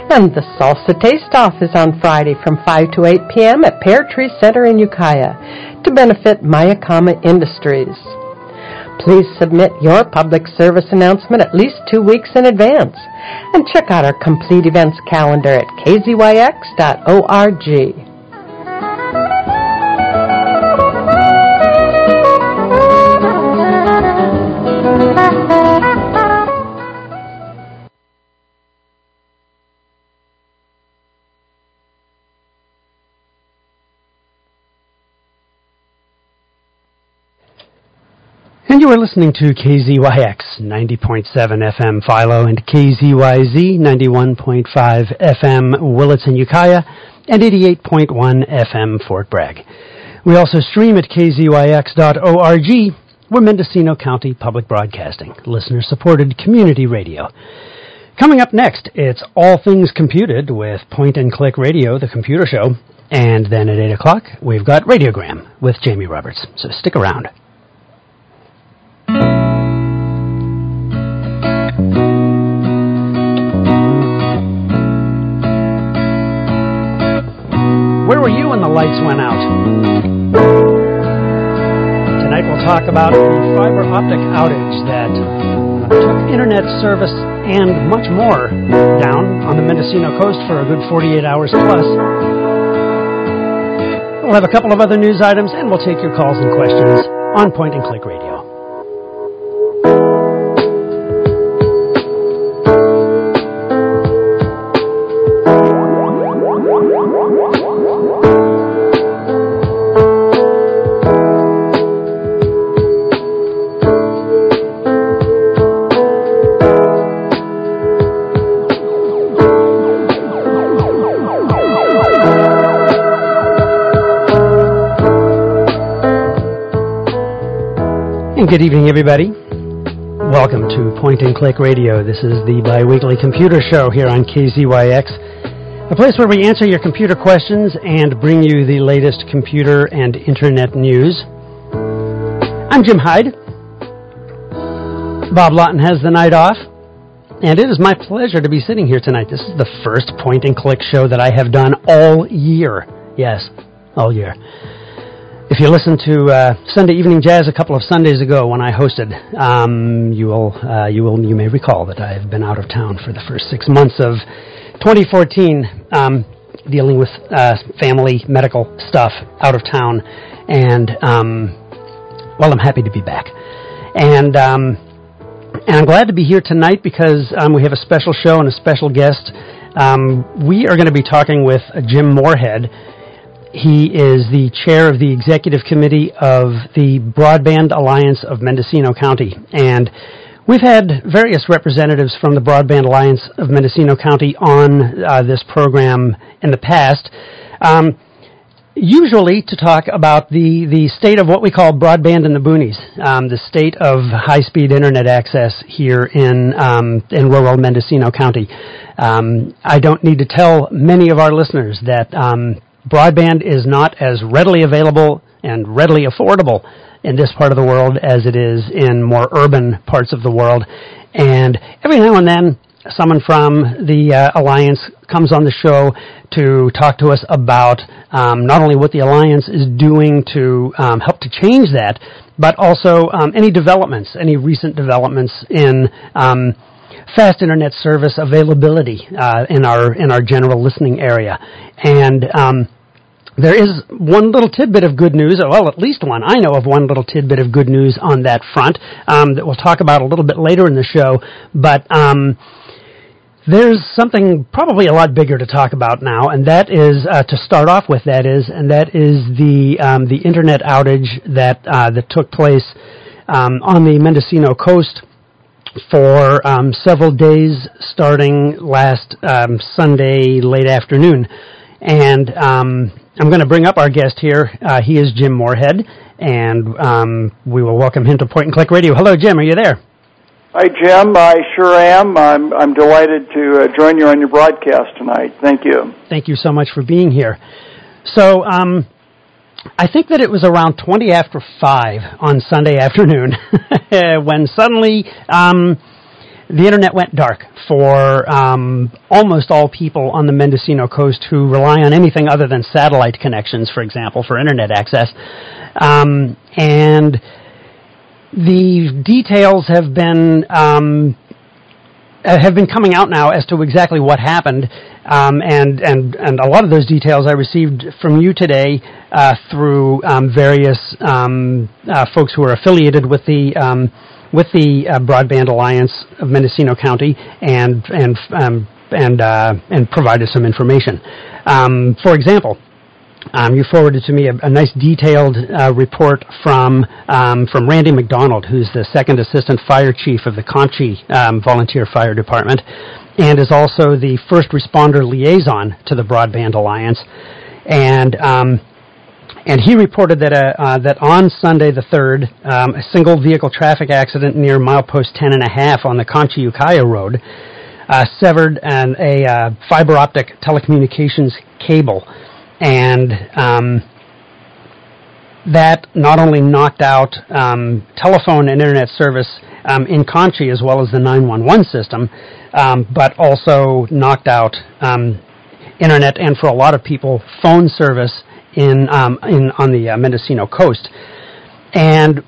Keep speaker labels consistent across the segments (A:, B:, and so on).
A: And the Salsa Taste-Off is on Friday from 5 to 8 p.m. at Pear Tree Center in Ukiah to benefit Mayakama Industries. Please submit your public service announcement at least 2 weeks in advance. And check out our complete events calendar at kzyx.org.
B: And you are listening to KZYX 90.7 FM Philo and KZYZ 91.5 FM Willits and Ukiah and 88.1 FM Fort Bragg. We also stream at kzyx.org. We're Mendocino County Public Broadcasting, listener-supported community radio. Coming up next, it's All Things Computed with Point and Click Radio, the computer show. And then at 8 o'clock, we've got Radiogram with Jamie Roberts. So stick around. Where were you when the lights went out? Tonight we'll talk about the fiber optic outage that took internet service and much more down on the Mendocino coast for a good 48 hours plus. We'll have a couple of other news items and we'll take your calls and questions on Point and Click Radio. Good evening, everybody. Welcome to Point and Click Radio. This is the bi-weekly computer show here on KZYX, a place where we answer your computer questions and bring you the latest computer and internet news. I'm Jim Hyde. Bob Lawton has the night off, and it is my pleasure to be sitting here tonight. This is the first Point and Click show that I have done all year. Yes, all year. If you listened to Sunday Evening Jazz a couple of Sundays ago when I hosted, you may recall that I have been out of town for the first 6 months of 2014, dealing with family medical stuff out of town, and well, I'm happy to be back, and I'm glad to be here tonight because we have a special show and a special guest. We are going to be talking with Jim Moorhead. He is the chair of the executive committee of the Broadband Alliance of Mendocino County. And we've had various representatives from the Broadband Alliance of Mendocino County on this program in the past, usually to talk about the state of what we call broadband in the boonies, the state of high-speed internet access here in rural Mendocino County. I don't need to tell many of our listeners that broadband is not as readily available and readily affordable in this part of the world as it is in more urban parts of the world. And every now and then, someone from the Alliance comes on the show to talk to us about not only what the Alliance is doing to help to change that, but also any developments, any recent developments in fast internet service availability in our general listening area. And there is one little tidbit of good news, well, at least one. I know of one little tidbit of good news on that front that we'll talk about a little bit later in the show. But there's something probably a lot bigger to talk about now, and that is, to start off with, the internet outage that took place on the Mendocino coast for several days starting last Sunday late afternoon. And I'm going to bring up our guest here. He is Jim Moorhead, and we will welcome him to Point and Click Radio. Hello, Jim. Are you there?
C: Hi, Jim. I sure am. I'm delighted to join you on your broadcast tonight. Thank you.
B: Thank you so much for being here. So I think that it was around 20 after 5 on Sunday afternoon when suddenly the internet went dark for almost all people on the Mendocino coast who rely on anything other than satellite connections, for example, for internet access. And the details have been coming out now as to exactly what happened, and a lot of those details I received from you today through various folks who are affiliated with the Broadband Alliance of Mendocino County, and provided some information. For example, you forwarded to me a nice detailed report from Randy McDonald, who's the second assistant fire chief of the Conchie Volunteer Fire Department, and is also the first responder liaison to the Broadband Alliance. And he reported that on Sunday the 3rd, a single vehicle traffic accident near milepost 10.5 on the Conchie-Ukiah Road severed a fiber optic telecommunications cable. And that not only knocked out telephone and internet service in Conchie as well as the 911 system, but also knocked out internet and, for a lot of people, phone service on the Mendocino coast. And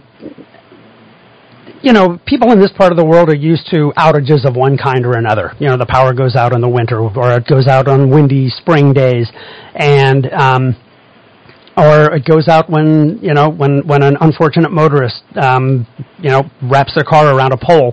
B: people in this part of the world are used to outages of one kind or another. The power goes out in the winter, or it goes out on windy spring days, and or it goes out when an unfortunate motorist wraps their car around a pole.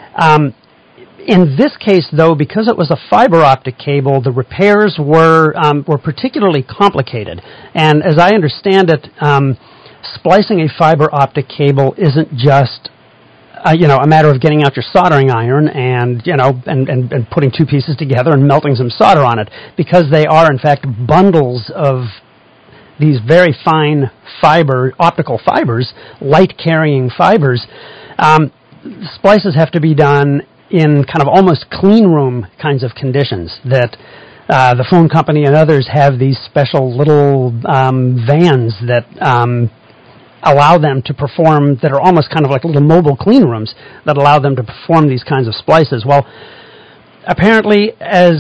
B: In this case, though, because it was a fiber optic cable, the repairs were particularly complicated. And as I understand it, splicing a fiber optic cable isn't just a matter of getting out your soldering iron and putting two pieces together and melting some solder on it, because they are in fact bundles of these very fine optical fibers, light carrying fibers. Splices have to be done in kind of almost clean room kinds of conditions that the phone company and others have these special little vans that allow them to perform, that are almost kind of like little mobile clean rooms that allow them to perform these kinds of splices. Well, apparently, as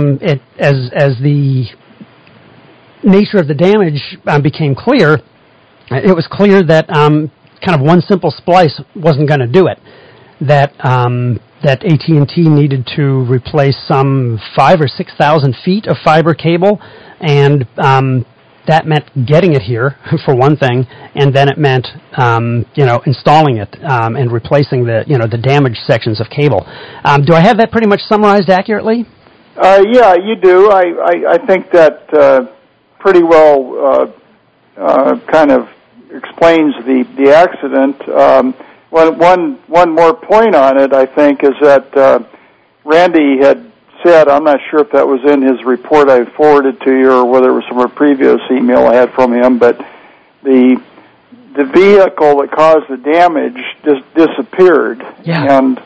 B: the nature of the damage became clear, it was clear that kind of one simple splice wasn't going to do it. That AT&T needed to replace some 5,000 or 6,000 feet of fiber cable, and that meant getting it here, for one thing, and then it meant, installing it and replacing the damaged sections of cable. Do I have that pretty much summarized accurately?
C: Yeah, you do. I think that pretty well kind of explains the accident. One more point on it, I think, is that Randy had said, I'm not sure if that was in his report I forwarded to you or whether it was from a previous email I had from him, but the vehicle that caused the damage just disappeared.
B: Yeah.
C: And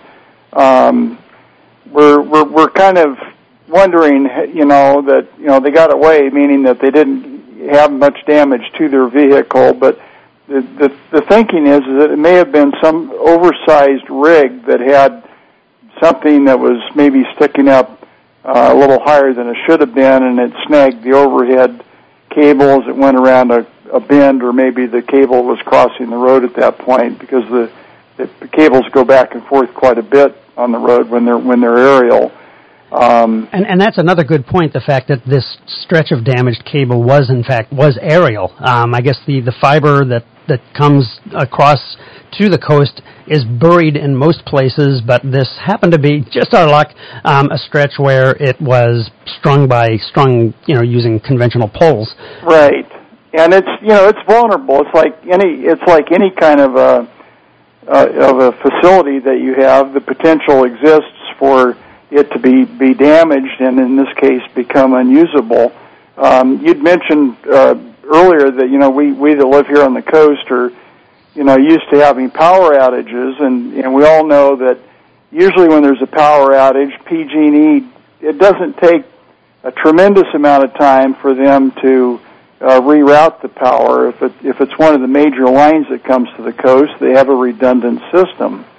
C: we're kind of wondering, that they got away, meaning that they didn't have much damage to their vehicle, but the thinking is that it may have been some oversized rig that had something that was maybe sticking up a little higher than it should have been, and it snagged the overhead cable as it went around a bend, or maybe the cable was crossing the road at that point, because the cables go back and forth quite a bit on the road when they're aerial.
B: And that's another good point, the fact that this stretch of damaged cable was aerial. I guess the fiber that comes across to the coast is buried in most places, but this happened to be, just our luck, a stretch where it was strung using conventional poles.
C: Right. And it's vulnerable. It's like any kind of a facility that you have. The potential exists for it to be damaged, and in this case become unusable. You'd mentioned earlier that we that live here on the coast are used to having power outages, and we all know that usually when there's a power outage, PG&E, it doesn't take a tremendous amount of time for them to reroute the power. If it's one of the major lines that comes to the coast, they have a redundant system.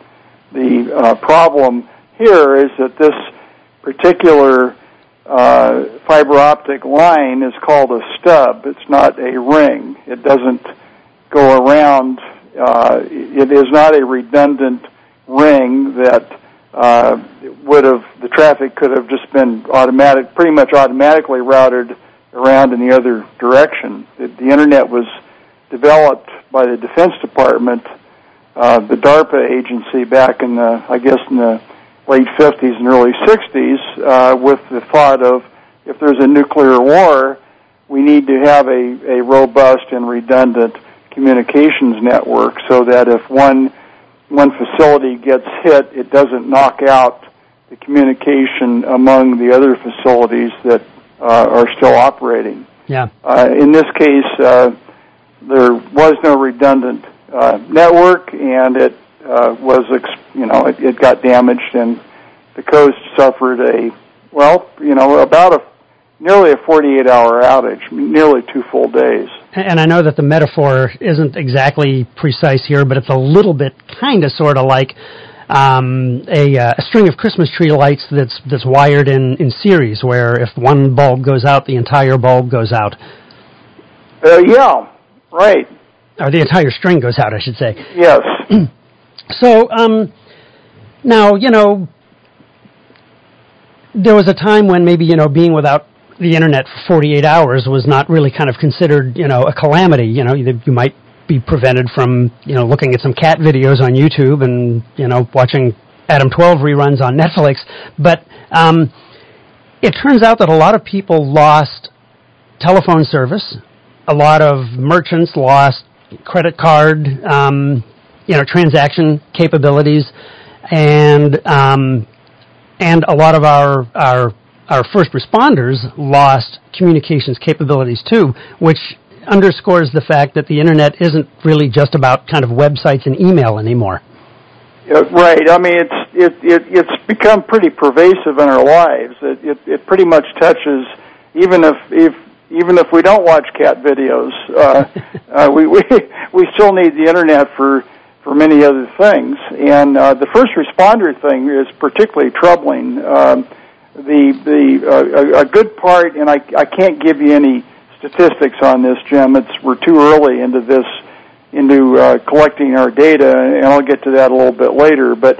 C: The problem here is that this particular fiber optic line is called a stub. It's not a ring. It doesn't go around. It is not a redundant ring that the traffic could have just been pretty much automatically routed around in the other direction. The Internet was developed by the Defense Department, the DARPA agency, back in the late 50s and early 60s, with the thought of, if there's a nuclear war, we need to have a robust and redundant communications network so that if one facility gets hit, it doesn't knock out the communication among the other facilities that are still operating.
B: Yeah.
C: In this case, there was no redundant network, and it it got damaged, and the coast suffered nearly a 48-hour outage, nearly 2 full days.
B: And I know that the metaphor isn't exactly precise here, but it's a little bit kind of sort of like a string of Christmas tree lights that's wired in series, where if one bulb goes out, the entire bulb goes out.
C: Yeah, right.
B: Or the entire string goes out, I should say.
C: Yes.
B: So, now, there was a time when maybe, being without the Internet for 48 hours was not really kind of considered, a calamity. You might be prevented from, looking at some cat videos on YouTube and, watching Adam 12 reruns on Netflix. But it turns out that a lot of people lost telephone service. A lot of merchants lost credit card, transaction capabilities, and a lot of our first responders lost communications capabilities too, which underscores the fact that the Internet isn't really just about kind of websites and email anymore.
C: Right. I mean, it's become pretty pervasive in our lives. It pretty much touches, even if we don't watch cat videos, we still need the Internet for many other things. And the first responder thing is particularly troubling. A good part, and I can't give you any statistics on this, Jim. We're too early into collecting our data, and I'll get to that a little bit later. But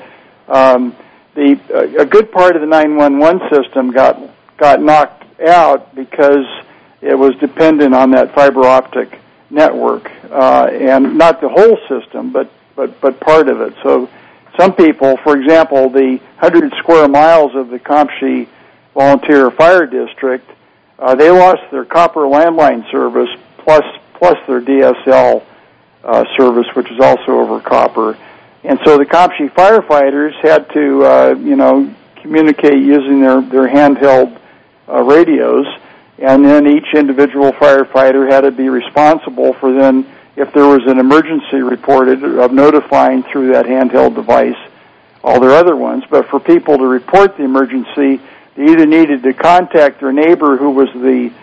C: a good part of the 911 system got knocked out because it was dependent on that fiber optic network, and not the whole system, but part of it. So some people, for example, the 100 square miles of the Campsie Volunteer Fire District, they lost their copper landline service plus their DSL service, which is also over copper. And so the Campsie firefighters had to, communicate using their handheld radios, and then each individual firefighter had to be responsible for then, if there was an emergency reported, of notifying through that handheld device all their other ones. But for people to report the emergency, they either needed to contact their neighbor, who was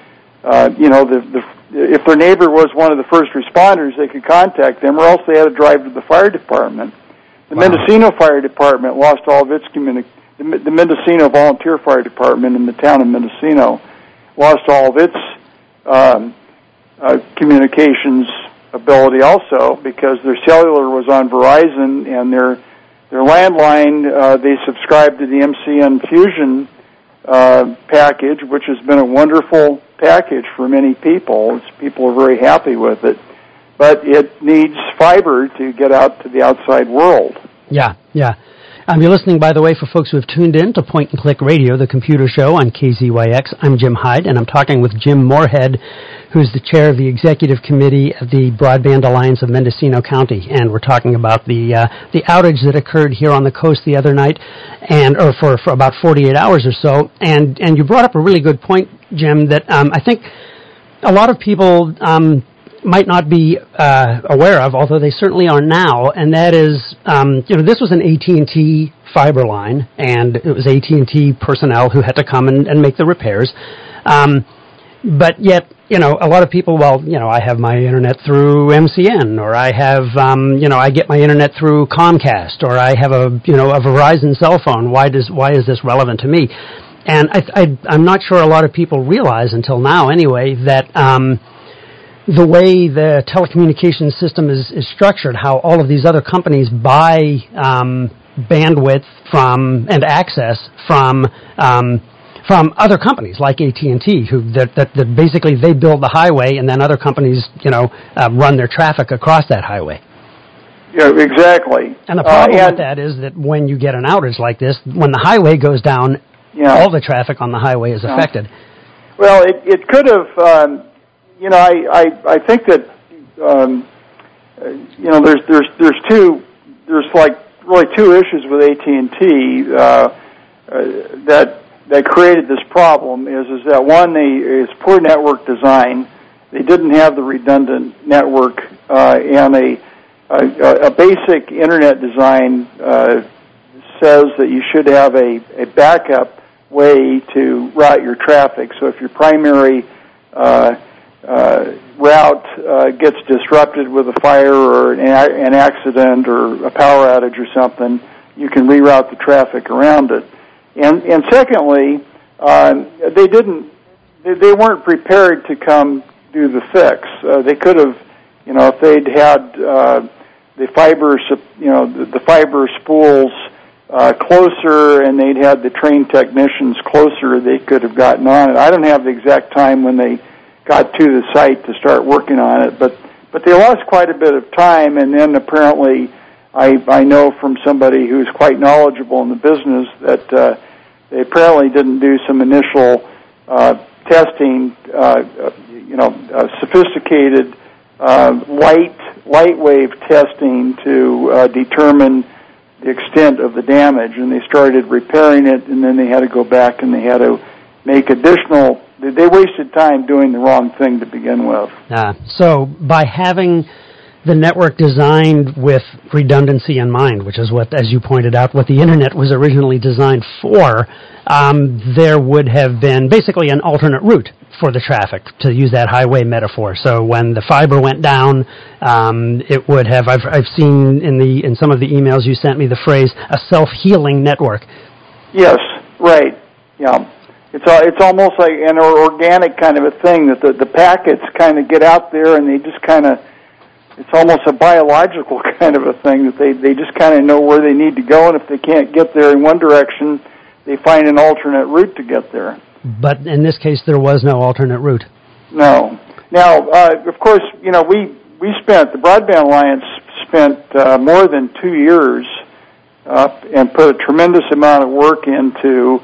C: if their neighbor was one of the first responders, they could contact them, or else they had to drive to the fire department. The Mendocino Fire Department lost all of its the Mendocino Volunteer Fire Department in the town of Mendocino lost all of its communications ability also, because their cellular was on Verizon, and their landline, they subscribed to the MCN Fusion package, which has been a wonderful package for many people. People are very happy with it, but it needs fiber to get out to the outside world. Yeah.
B: You're listening, by the way, for folks who have tuned in to Point and Click Radio, the computer show on KZYX. I'm Jim Hyde, and I'm talking with Jim Moorhead, who's the chair of the executive committee of the Broadband Alliance of Mendocino County, and we're talking about the outage that occurred here on the coast the other night, or for about 48 hours or so. And you brought up a really good point, Jim, that I think a lot of people might not be aware of, although they certainly are now, and that is, this was an AT&T fiber line, and it was AT&T personnel who had to come and make the repairs. But yet, a lot of people, I have my internet through MCN, or I have, I get my internet through Comcast, or I have a Verizon cell phone. Why is this relevant to me? And I'm not sure a lot of people realize until now, anyway, that the way the telecommunications system is structured, how all of these other companies buy bandwidth from and access from other companies like AT&T, that basically they build the highway and then other companies, run their traffic across that highway.
C: Yeah, exactly.
B: And the problem with that is that when you get an outage like this, when the highway goes down, all the traffic on the highway is affected.
C: Well, it could have, I think that, there's like really two issues with AT&T that created this problem. Is that one, is poor network design. They didn't have the redundant network, and a basic internet design says that you should have a backup way to route your traffic. So if your primary route gets disrupted with a fire or an accident or a power outage or something, you can reroute the traffic around it. And secondly, they weren't prepared to come do the fix. They could have, if they'd had the fiber spools closer and they'd had the trained technicians closer, they could have gotten on it. I don't have the exact time when they got to the site to start working on it, but they lost quite a bit of time, and then apparently I know from somebody who's quite knowledgeable in the business that they apparently didn't do some initial testing, sophisticated light wave testing to determine the extent of the damage, and they started repairing it, and then they had to go back and they had to make additional. They wasted time doing the wrong thing to begin with.
B: So by having the network designed with redundancy in mind, which is what, as you pointed out, what the Internet was originally designed for, there would have been basically an alternate route for the traffic, to use that highway metaphor. So when the fiber went down, it would have, I've seen in some of the emails you sent me the phrase, a self-healing network.
C: Yes, right, yeah. It's almost like an organic kind of a thing, that the packets kind of get out there and they just kind of, it's almost a biological kind of a thing, that they just kind of know where they need to go, and if they can't get there in one direction, they find an alternate route to get there.
B: But in this case, there was no alternate route.
C: No. Now, of course, the Broadband Alliance spent more than 2 years and put a tremendous amount of work into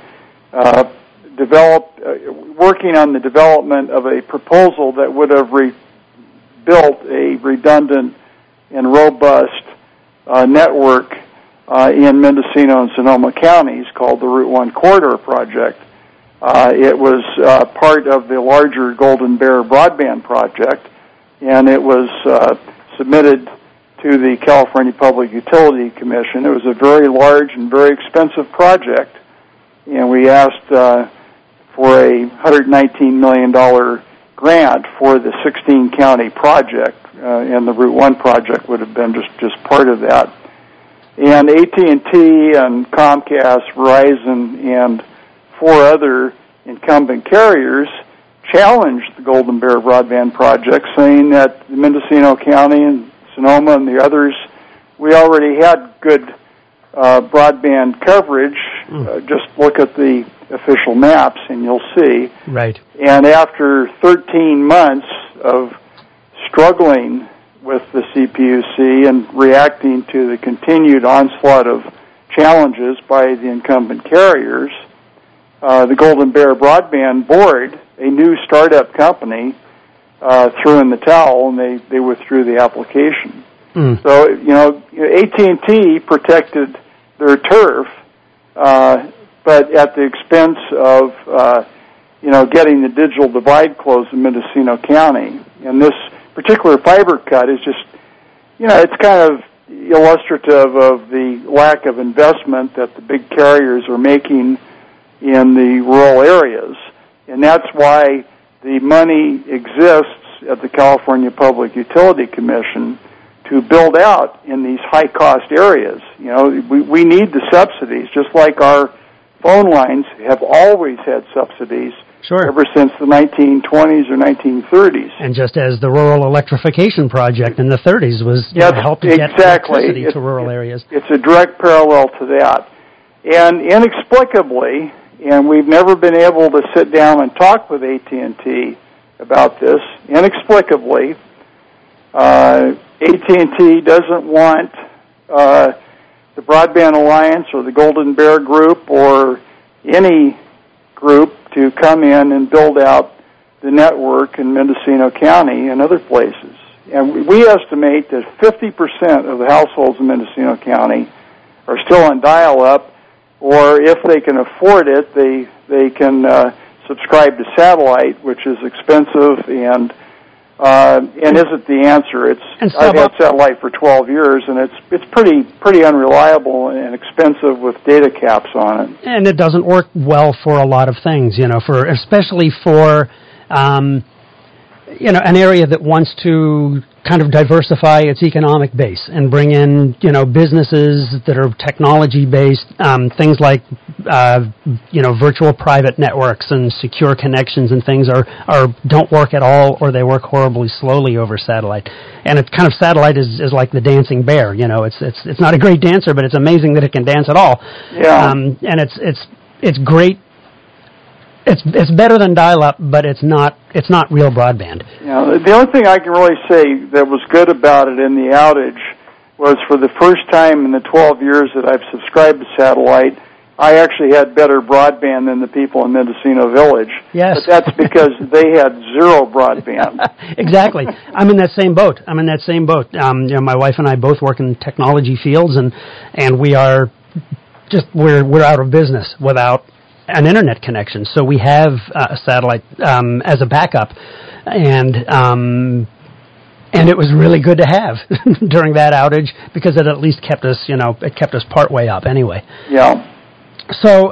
C: working on the development of a proposal that would have built a redundant and robust network in Mendocino and Sonoma counties called the Route 1 Corridor Project. It was part of the larger Golden Bear Broadband Project, and it was submitted to the California Public Utility Commission. It was a very large and very expensive project, and we asked for a $119 million grant for the 16-county project, and the Route 1 project would have been just part of that. And AT&T and Comcast, Verizon, and 4 other incumbent carriers challenged the Golden Bear Broadband Project, saying that Mendocino County and Sonoma and the others, we already had good broadband coverage. Just look at the official maps and you'll see.
B: Right.
C: And after 13 months of struggling with the CPUC and reacting to the continued onslaught of challenges by the incumbent carriers, the Golden Bear Broadband Board, a new startup company, threw in the towel, and they withdrew the application. So, AT&T protected their turf, but at the expense of, getting the digital divide closed in Mendocino County. And this particular fiber cut is just, it's kind of illustrative of the lack of investment that the big carriers are making in the rural areas. And that's why the money exists at the California Public Utility Commission to build out in these high-cost areas. You know, we need the subsidies, just like our phone lines have always had subsidies.
B: Sure.
C: Ever since the 1920s or 1930s.
B: And just as the rural electrification project in the 30s was helped to get electricity to rural areas.
C: It's a direct parallel to that. And inexplicably, and we've never been able to sit down and talk with AT&T about this, inexplicably, AT&T doesn't want the Broadband Alliance or the Golden Bear Group or any group to come in and build out the network in Mendocino County and other places. And we estimate that 50% of the households in Mendocino County are still on dial-up, or if they can afford it, they can subscribe to satellite, which is expensive and isn't the answer. I've had satellite for 12 years, and it's pretty unreliable and expensive with data caps on it.
B: And it doesn't work well for a lot of things, especially for an area that wants to kind of diversify its economic base and bring in, businesses that are technology-based, things like, virtual private networks and secure connections and things don't work at all, or they work horribly slowly over satellite. And it's kind of satellite is like the dancing bear, it's not a great dancer, but it's amazing that it can dance at all.
C: Yeah.
B: And it's great. It's better than dial-up, but it's not real broadband.
C: Yeah, the only thing I can really say that was good about it in the outage was for the first time in the 12 years that I've subscribed to satellite, I actually had better broadband than the people in Mendocino Village.
B: Yes.
C: But that's because they had zero broadband.
B: Exactly. I'm in that same boat. My wife and I both work in technology fields, and we're out of business without an internet connection, so we have a satellite as a backup, and it was really good to have during that outage because it at least kept us, it kept us part way up anyway.
C: Yeah.
B: So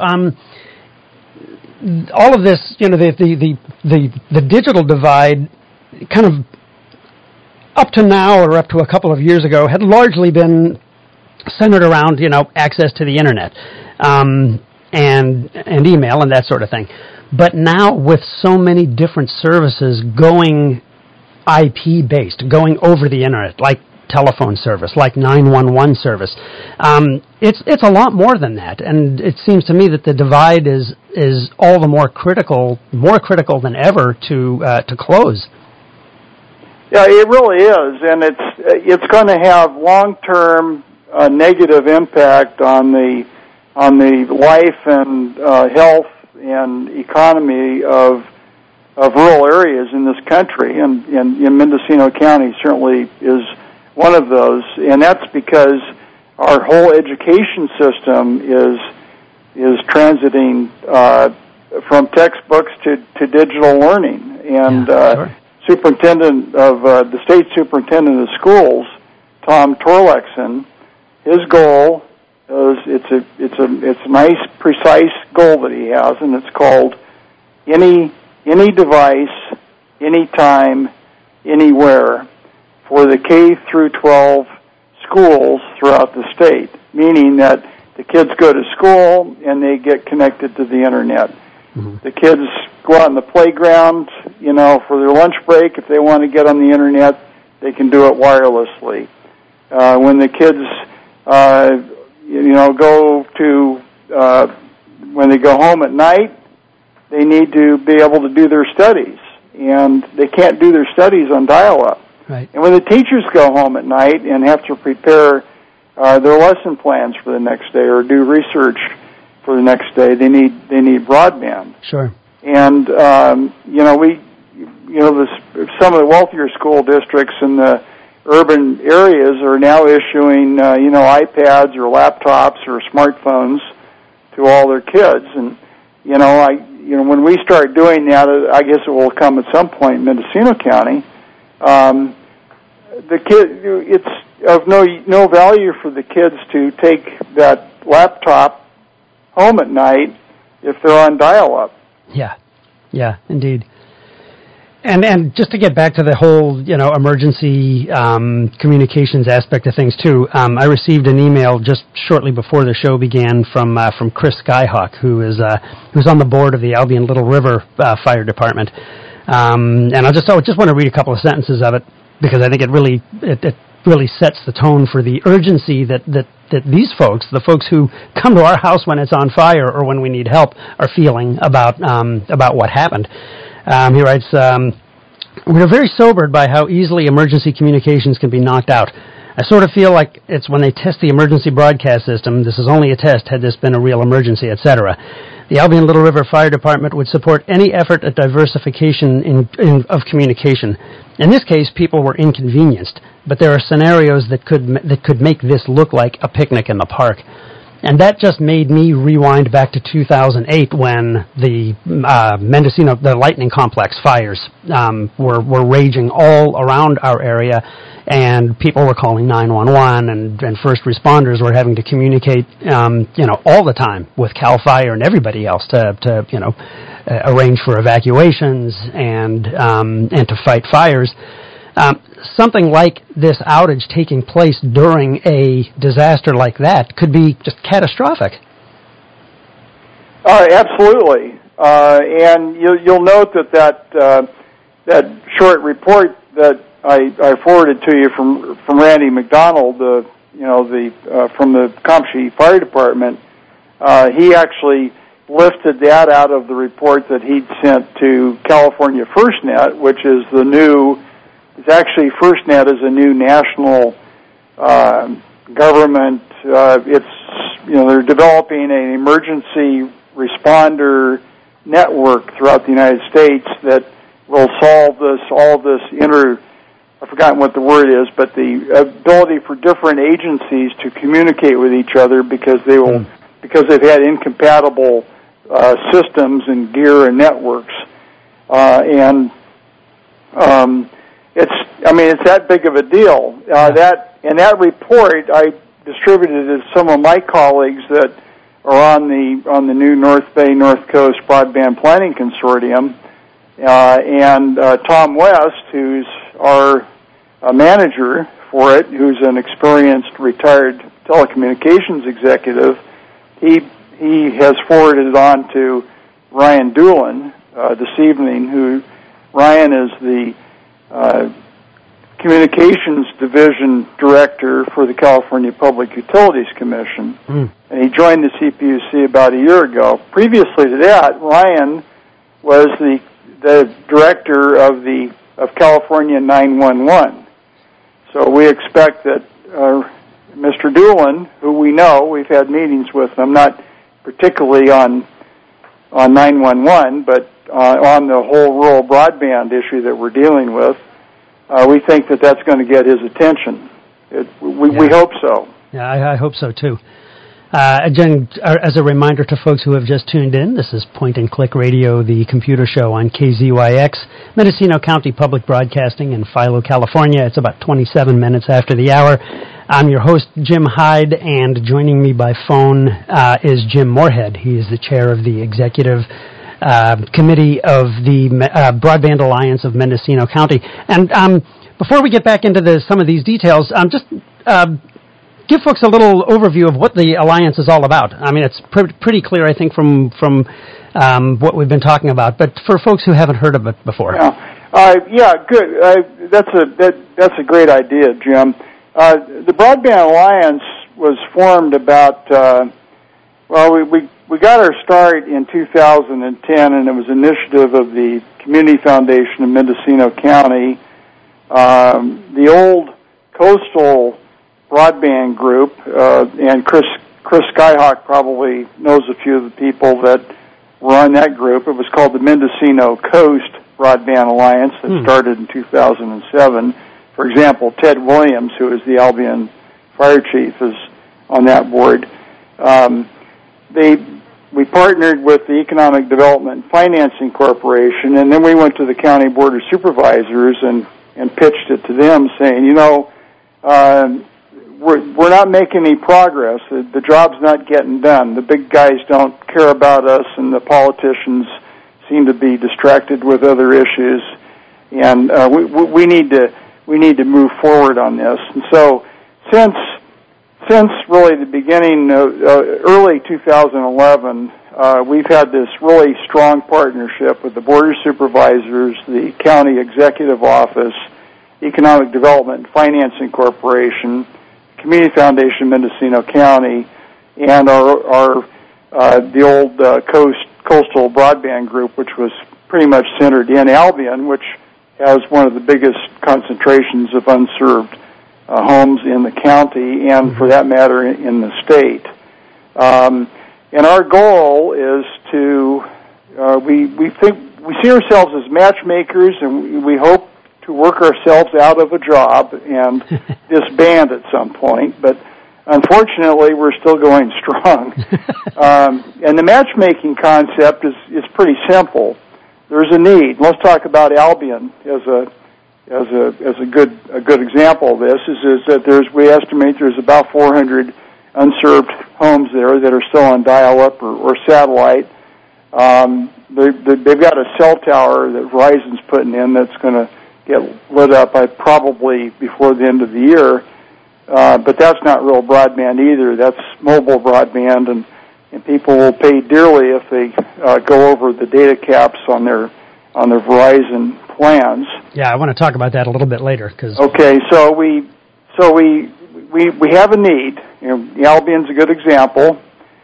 B: all of this, the digital divide, kind of up to now or up to a couple of years ago, had largely been centered around access to the internet. And email and that sort of thing. But now with so many different services going IP-based, going over the internet, like telephone service, like 911 service, it's a lot more than that. And it seems to me that the divide is all the more critical than ever to close.
C: Yeah, it really is, and it's going to have long-term negative impact on the life and health and economy of rural areas in this country, and Mendocino County certainly is one of those. And that's because our whole education system is transiting from textbooks to digital learning. And
B: sure.
C: The state superintendent of schools, Tom Torlakson, his goal. It's a nice, precise goal that he has, and it's called any device, anytime, anywhere for the K through 12 schools throughout the state, meaning that the kids go to school and they get connected to the internet. Mm-hmm. The kids go out on the playground, for their lunch break. If they want to get on the internet, they can do it wirelessly. When the kids when they go home at night, they need to be able to do their studies, and they can't do their studies on dial-up.
B: Right.
C: And when the teachers go home at night and have to prepare their lesson plans for the next day or do research for the next day, they need broadband.
B: Sure.
C: And some of the wealthier school districts in the urban areas are now issuing, iPads or laptops or smartphones to all their kids. And, when we start doing that, I guess it will come at some point in Mendocino County. It's of no value for the kids to take that laptop home at night if they're on dial-up.
B: Yeah, indeed. And just to get back to the whole, emergency communications aspect of things too, I received an email just shortly before the show began from Chris Skyhawk, who's on the board of the Albion Little River Fire Department. And I just want to read a couple of sentences of it because I think it really sets the tone for the urgency that these folks, the folks who come to our house when it's on fire or when we need help, are feeling about what happened. He writes, "We are very sobered by how easily emergency communications can be knocked out. I sort of feel like it's when they test the emergency broadcast system, this is only a test, had this been a real emergency, etc. The Albion Little River Fire Department would support any effort at diversification of communication. In this case, people were inconvenienced, but there are scenarios that could make this look like a picnic in the park." And that just made me rewind back to 2008 when the Mendocino, the Lightning Complex fires were raging all around our area, and people were calling 911, and first responders were having to communicate, all the time with CAL FIRE and everybody else to arrange for evacuations and to fight fires. Something like this outage taking place during a disaster like that could be just catastrophic.
C: Absolutely, and you'll note that short report that I forwarded to you from Randy McDonald, from the Comanche Fire Department. He actually lifted that out of the report that he'd sent to California FirstNet, which is the new. It's actually FirstNet is a new national government. They're developing an emergency responder network throughout the United States that will solve all this I've forgotten what the word is, but the ability for different agencies to communicate with each other because they've had incompatible systems and gear and networks, It's that big of a deal. That report I distributed to some of my colleagues that are on the new North Bay North Coast Broadband Planning Consortium, and Tom West, who's our manager for it, who's an experienced retired telecommunications executive. He has forwarded it on to Ryan Doolin this evening. Ryan is the Communications Division Director for the California Public Utilities Commission, and he joined the CPUC about a year ago. Previously to that, Ryan was the Director of California 911. So we expect that Mr. Doolin, who we know, we've had meetings with him, not particularly on 911, but on the whole rural broadband issue that we're dealing with, we think that that's going to get his attention. We hope so.
B: Yeah, I hope so too. Again, as a reminder to folks who have just tuned in, this is Point and Click Radio, the computer show on KZYX, Mendocino County Public Broadcasting in Philo, California. It's about 27 minutes after the hour. I'm your host, Jim Hyde, and joining me by phone is Jim Moorhead. He is the chair of the executive committee of the Broadband Alliance of Mendocino County. And before we get back into some of these details, just give folks a little overview of what the Alliance is all about. I mean, it's pretty clear, I think, from what we've been talking about, but for folks who haven't heard of it before.
C: Yeah, good. That's a great idea, Jim. The Broadband Alliance was formed about, we got our start in 2010, and it was an initiative of the Community Foundation of Mendocino County. The old Coastal Broadband Group, and Chris Skyhawk probably knows a few of the people that were on that group. It was called the Mendocino Coast Broadband Alliance that started in 2007. For example, Ted Williams, who is the Albion Fire Chief, is on that board. We partnered with the Economic Development and Financing Corporation, and then we went to the County Board of Supervisors and pitched it to them, saying, we're not making any progress. The job's not getting done. The big guys don't care about us, and the politicians seem to be distracted with other issues. and we need to move forward on this. And so, since really the beginning of early 2011, we've had this really strong partnership with the Board of Supervisors, the County Executive Office, Economic Development and Financing Corporation, Community Foundation Mendocino County, and the old Coastal Broadband Group, which was pretty much centered in Albion, which has one of the biggest concentrations of unserved homes in the county, and for that matter, in the state. And our goal is to we see ourselves as matchmakers, and we hope to work ourselves out of a job and disband at some point, but unfortunately we're still going strong. And the matchmaking concept is pretty simple. There's a need. Let's talk about Albion as a good example of this. Is that we estimate there's about 400 unserved homes there that are still on dial-up or satellite. They've got a cell tower that Verizon's putting in that's going to get lit up probably before the end of the year. But that's not real broadband either. That's mobile broadband, and people will pay dearly if they go over the data caps on their Verizon plans.
B: Yeah, I want to talk about that a little bit later.
C: Okay, so we have a need. Albion's a good example.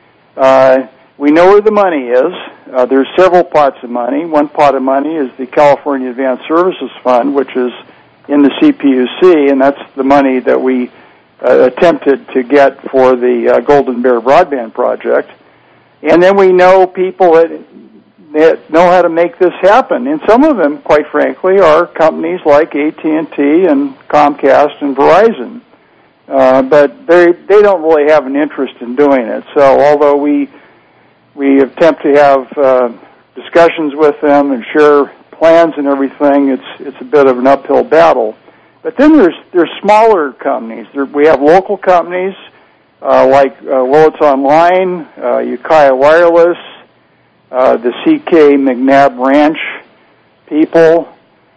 C: We know where the money is. There's several pots of money. One pot of money is the California Advanced Services Fund, which is in the CPUC, and that's the money that we attempted to get for the Golden Bear Broadband Project. And then we know people that know how to make this happen. And some of them, quite frankly, are companies like AT&T and Comcast and Verizon. But they don't really have an interest in doing it. So although we attempt to have discussions with them and share plans and everything, it's a bit of an uphill battle. But then there's smaller companies. We have local companies like Willits Online, Ukiah Wireless, the C.K. McNabb Ranch people,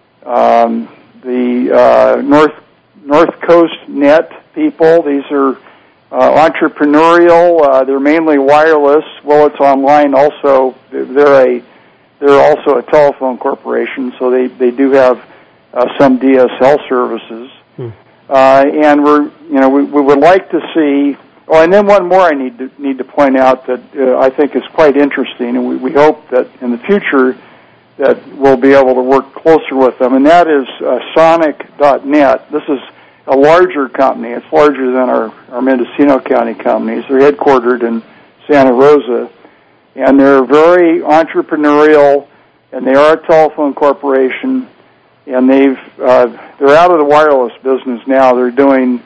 C: the North Coast Net people. These are entrepreneurial. They're mainly wireless. Willits Online also they're also a telephone corporation, so they do have some DSL services. And we would like to see. Oh, and then one more I need to point out that I think is quite interesting, and we hope that in the future that we'll be able to work closer with them, and that is Sonic.net. This is a larger company. It's larger than our Mendocino County companies. They're headquartered in Santa Rosa, and they're very entrepreneurial, and they are a telephone corporation, and they're out of the wireless business now. They're doing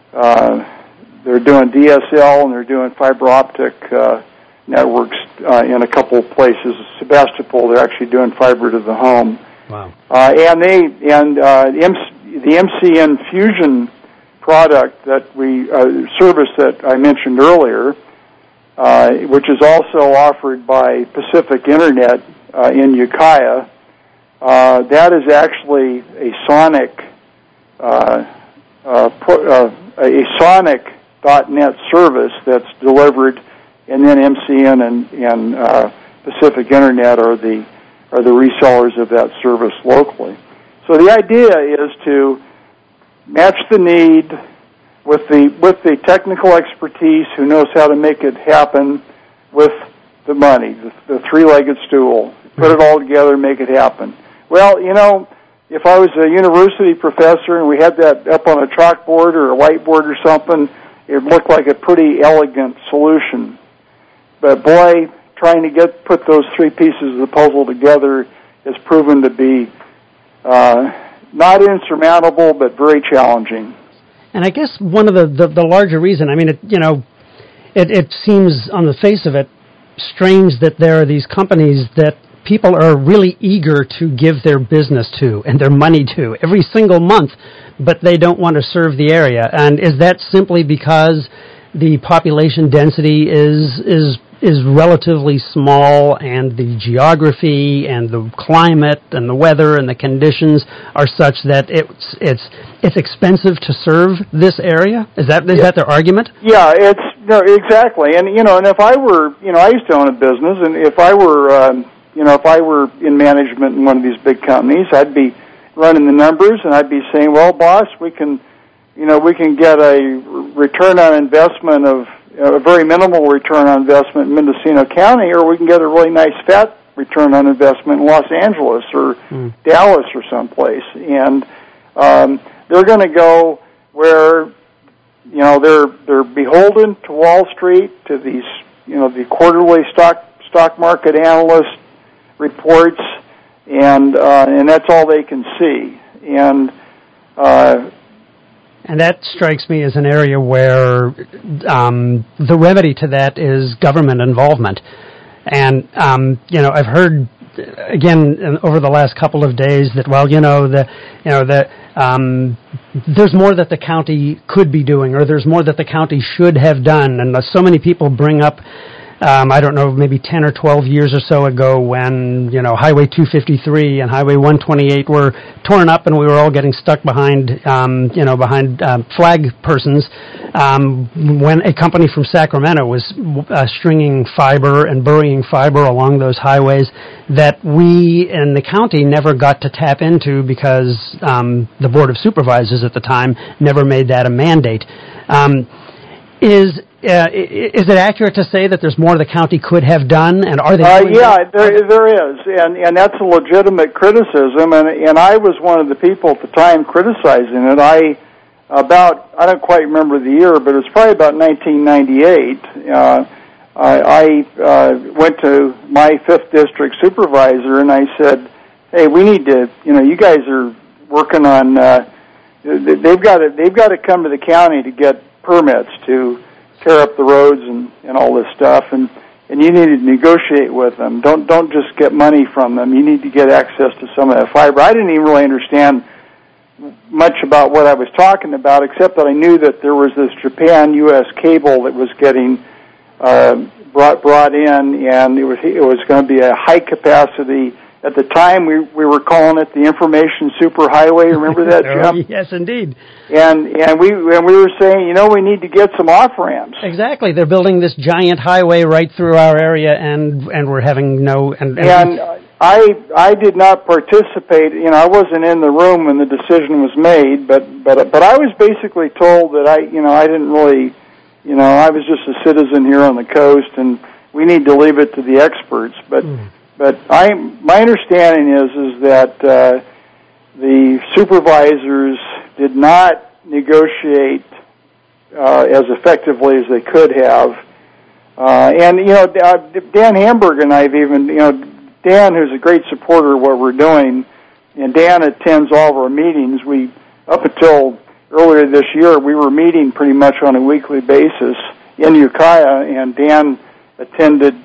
C: DSL, and they're doing fiber optic networks in a couple of places. Sebastopol, they're actually doing fiber to the home.
B: Wow.
C: And the MCN Fusion product that service that I mentioned earlier, which is also offered by Pacific Internet in Ukiah, that is actually a Sonic.net service that's delivered, and then MCN and Pacific Internet are the resellers of that service locally. So the idea is to match the need with the technical expertise who knows how to make it happen with the money, the three-legged stool. Put it all together and make it happen. Well, if I was a university professor and we had that up on a chalkboard or a whiteboard or something, it looked like a pretty elegant solution. But boy, trying to put those three pieces of the puzzle together has proven to be not insurmountable, but very challenging.
B: And I guess one of the larger reason, it seems on the face of it strange that there are these companies that people are really eager to give their business to and their money to every single month, but they don't want to serve the area. And is that simply because the population density is is relatively small, and the geography and the climate and the weather and the conditions are such that it's expensive to serve this area? Is that their argument?
C: Yeah, exactly. And and if I were, I used to own a business, and if I were if I were in management in one of these big companies, I'd be running the numbers, and I'd be saying, well, boss, we can get a return on investment of a very minimal return on investment in Mendocino County, or we can get a really nice fat return on investment in Los Angeles or Dallas or someplace. And they're going to go where they're beholden to Wall Street, to these the quarterly stock market analyst reports, and that's all they can see. And
B: that strikes me as an area where the remedy to that is government involvement. And I've heard again over the last couple of days that there's more that the county could be doing, or there's more that the county should have done. And so many people bring up, I don't know, maybe 10 or 12 years or so ago when, Highway 253 and Highway 128 were torn up and we were all getting stuck behind flag persons, when a company from Sacramento was stringing fiber and burying fiber along those highways that we in the county never got to tap into because the Board of Supervisors at the time never made that a mandate. Is it accurate to say that there's more the county could have done, and are they doing that?
C: There is, and that's a legitimate criticism, and I was one of the people at the time criticizing it. I don't quite remember the year, but it was probably about 1998. I went to my 5th district supervisor, and I said, hey, we need to, you guys are working on, they've got to come to the county to get permits to tear up the roads and all this stuff, and you need to negotiate with them. Don't just get money from them. You need to get access to some of that fiber. I didn't even really understand much about what I was talking about, except that I knew that there was this Japan U.S. cable that was getting brought in, and it was going to be a high capacity. At the time, we were calling it the Information Superhighway. Remember that, Jim?
B: Yes, indeed.
C: And we were saying, we need to get some off ramps.
B: Exactly. They're building this giant highway right through our area, and we're having no. And
C: I did not participate. I wasn't in the room when the decision was made, but I was basically told that I didn't really, I was just a citizen here on the coast, and we need to leave it to the experts. But my understanding is that the supervisors did not negotiate as effectively as they could have. And Dan Hamburg and I've even, Dan, who's a great supporter of what we're doing, and Dan attends all of our meetings. Up until earlier this year, we were meeting pretty much on a weekly basis in Ukiah, and Dan has attended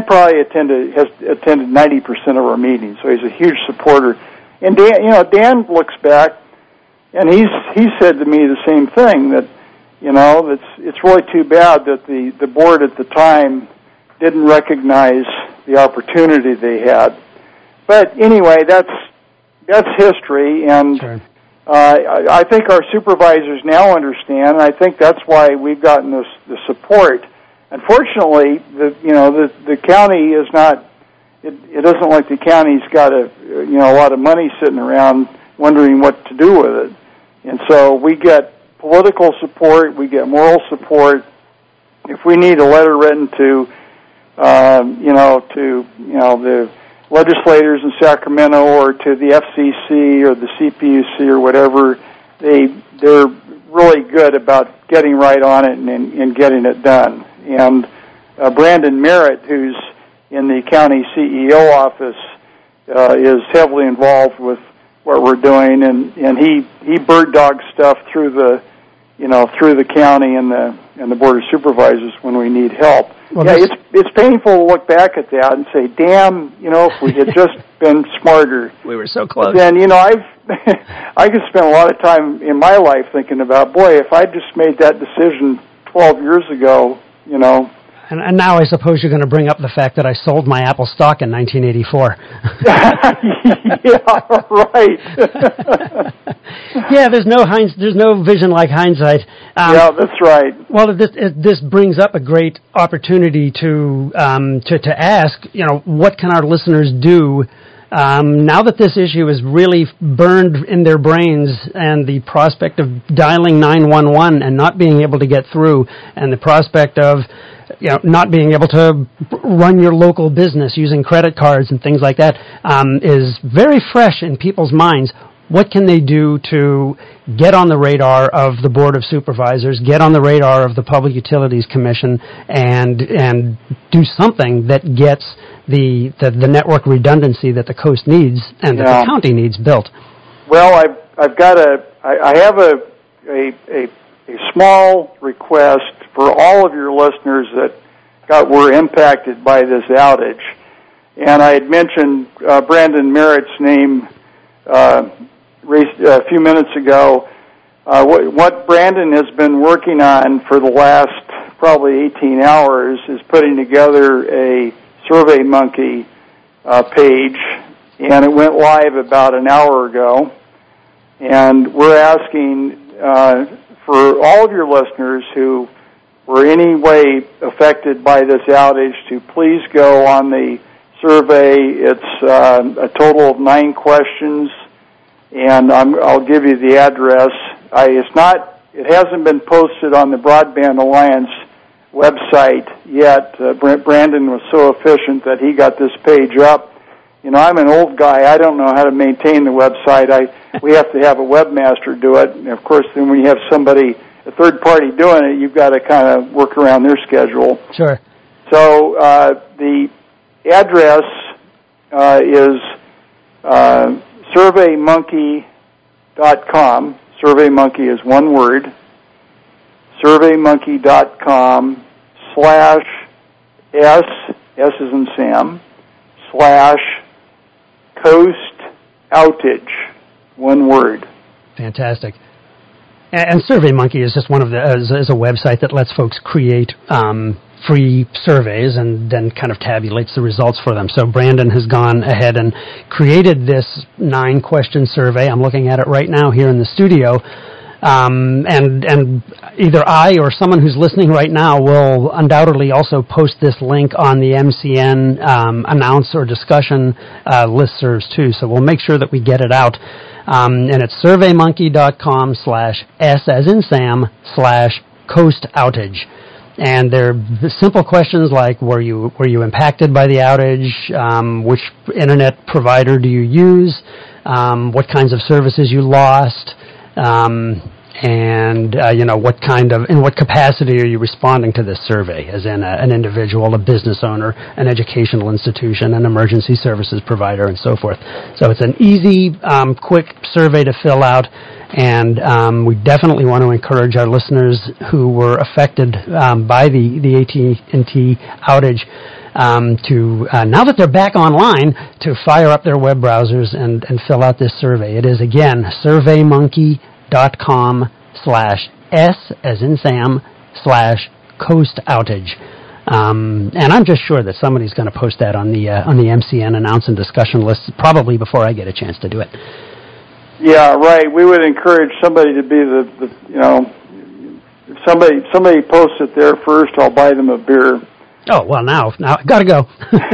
C: 90% of our meetings, so he's a huge supporter. And Dan looks back, and he said to me the same thing, that it's really too bad that the board at the time didn't recognize the opportunity they had. But anyway, that's history, and sure. I think our supervisors now understand, and I think that's why we've gotten the support. Unfortunately, the county is not. It doesn't like the county's got a lot of money sitting around wondering what to do with it, and so we get political support, we get moral support. If we need a letter written to the legislators in Sacramento or to the FCC or the CPUC or whatever, they're really good about getting right on it and getting it done. And Brandon Merritt, who's in the county CEO office, is heavily involved with what we're doing, and he bird dogs stuff through the county and the Board of Supervisors when we need help. Well, it's painful to look back at that and say, damn, if we had just been smarter.
B: We were so close.
C: Then, I could spend a lot of time in my life thinking about, boy, if I just made that decision 12 years ago,
B: And now I suppose you're going to bring up the fact that I sold my Apple stock in 1984.
C: Yeah, right.
B: Yeah, there's no vision like hindsight.
C: Yeah, that's right.
B: Well, this brings up a great opportunity to ask, what can our listeners do now that this issue is really burned in their brains, and the prospect of dialing 911 and not being able to get through, and the prospect of not being able to run your local business using credit cards and things like that is very fresh in people's minds. What can they do to get on the radar of the Board of Supervisors, get on the radar of the Public Utilities Commission, and do something that gets the network redundancy that the coast needs and that the county needs built? Well,
C: I have a small request for all of your listeners that were impacted by this outage. And I had mentioned Brandon Merritt's name a few minutes ago. What Brandon has been working on for the last probably 18 hours is putting together a SurveyMonkey page, and it went live about an hour ago. And we're asking for all of your listeners who were any way affected by this outage to please go on the survey. It's a total of 9 questions, and I'll give you the address. It hasn't been posted on the Broadband Alliance website yet. Brandon was so efficient that he got this page up. I'm an old guy. I don't know how to maintain the website. We have to have a webmaster do it. And of course, then when you have a third party doing it, you've got to kind of work around their schedule.
B: Sure.
C: So the address is SurveyMonkey.com. SurveyMonkey is one word. SurveyMonkey.com /S as in Sam, /coast outage, one word.
B: Fantastic. And SurveyMonkey is just is a website that lets folks create free surveys and then kind of tabulates the results for them. So Brandon has gone ahead and created this 9-question survey. I'm looking at it right now here in the studio. And either I or someone who's listening right now will undoubtedly also post this link on the MCN announce or discussion listservs too. So we'll make sure that we get it out. And it's SurveyMonkey.com /S as in Sam /coast outage. And they're simple questions like, were you impacted by the outage? Which internet provider do you use? What kinds of services you lost? And in what capacity are you responding to this survey, as in an individual, a business owner, an educational institution, an emergency services provider, and so forth. So it's an easy, quick survey to fill out, and we definitely want to encourage our listeners who were affected by the AT&T outage to, now that they're back online, to fire up their web browsers and fill out this survey. It is, again, SurveyMonkey.com /S as in Sam /coast outage. And I'm just sure that somebody's going to post that on the MCN announce and discussion list probably before I get a chance to do it.
C: Yeah, right. We would encourage somebody to be if somebody posts it there first, I'll buy them a beer.
B: Oh, well, now I gotta go.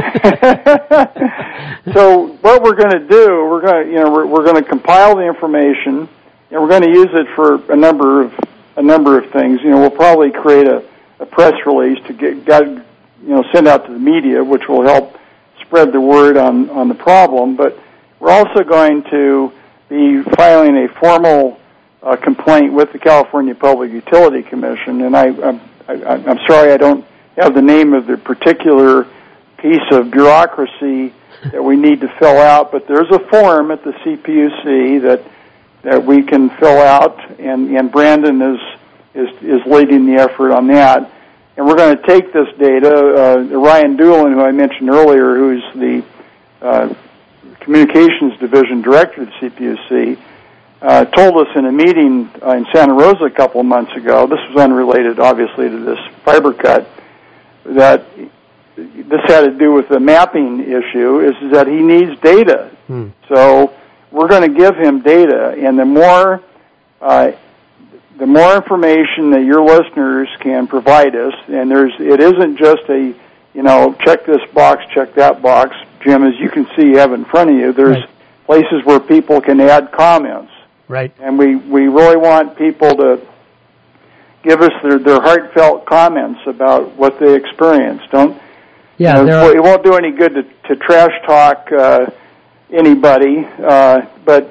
C: So what we're going to do, we're going to compile the information, and we're going to use it for a number of things. We'll probably create a press release to send out to the media, which will help spread the word on the problem. But we're also going to be filing a formal complaint with the California Public Utility Commission, and I'm sorry I don't have the name of the particular piece of bureaucracy that we need to fill out, but there's a form at the CPUC that we can fill out, and Brandon is leading the effort on that. And we're going to take this data. Ryan Doolin, who I mentioned earlier, who's the Communications Division Director of the CPUC, told us in a meeting in Santa Rosa a couple of months ago, this was unrelated, obviously, to this fiber cut, that this had to do with the mapping issue, is that he needs data. So we're going to give him data, and the more information that your listeners can provide us, and it isn't just a, check this box, check that box. Jim, as you can see, you have in front of you, there's places where people can add comments.
B: Right.
C: And we really want people to give us their heartfelt comments about what they experienced. It won't do any good to trash talk anybody, but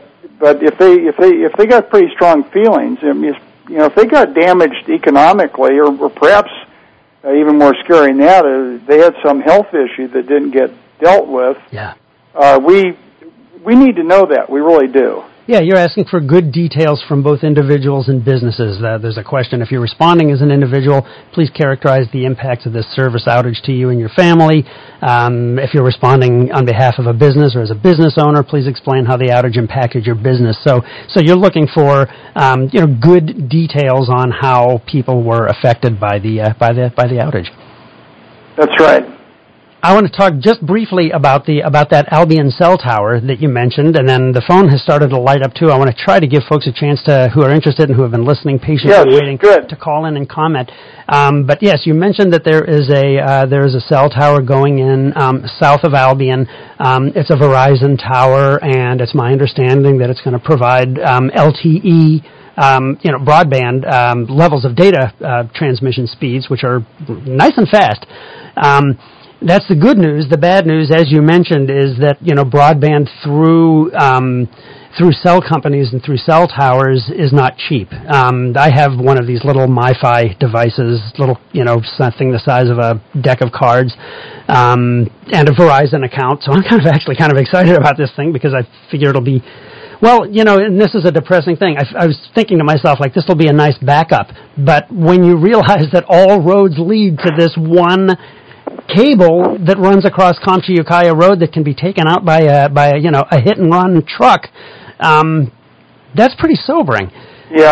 C: if they got pretty strong feelings, if they got damaged economically, or perhaps even more scary than that, they had some health issue that didn't get dealt with.
B: Yeah.
C: We need to know that. We really do.
B: Yeah, you're asking for good details from both individuals and businesses. There's a question, if you're responding as an individual, please characterize the impacts of this service outage to you and your family. If you're responding on behalf of a business or as a business owner, please explain how the outage impacted your business. So you're looking for good details on how people were affected by the outage.
C: That's right.
B: I want to talk just briefly about that Albion cell tower that you mentioned, and then the phone has started to light up too. I want to try to give folks a chance who are interested and who have been listening patiently waiting to call in and comment. But yes, you mentioned that there is a cell tower going in south of Albion. It's a Verizon tower, and it's my understanding that it's going to provide LTE. Broadband levels of data transmission speeds, which are nice and fast. That's the good news. The bad news, as you mentioned, is that broadband through cell companies and through cell towers is not cheap. I have one of these little MiFi devices, something the size of a deck of cards, and a Verizon account. So I'm kind of excited about this thing because I figure it'll be. Well, and this is a depressing thing. I was thinking to myself, this will be a nice backup. But when you realize that all roads lead to this one cable that runs across Comte-Ukiah Road that can be taken out by a hit-and-run truck, that's pretty sobering.
C: Yeah,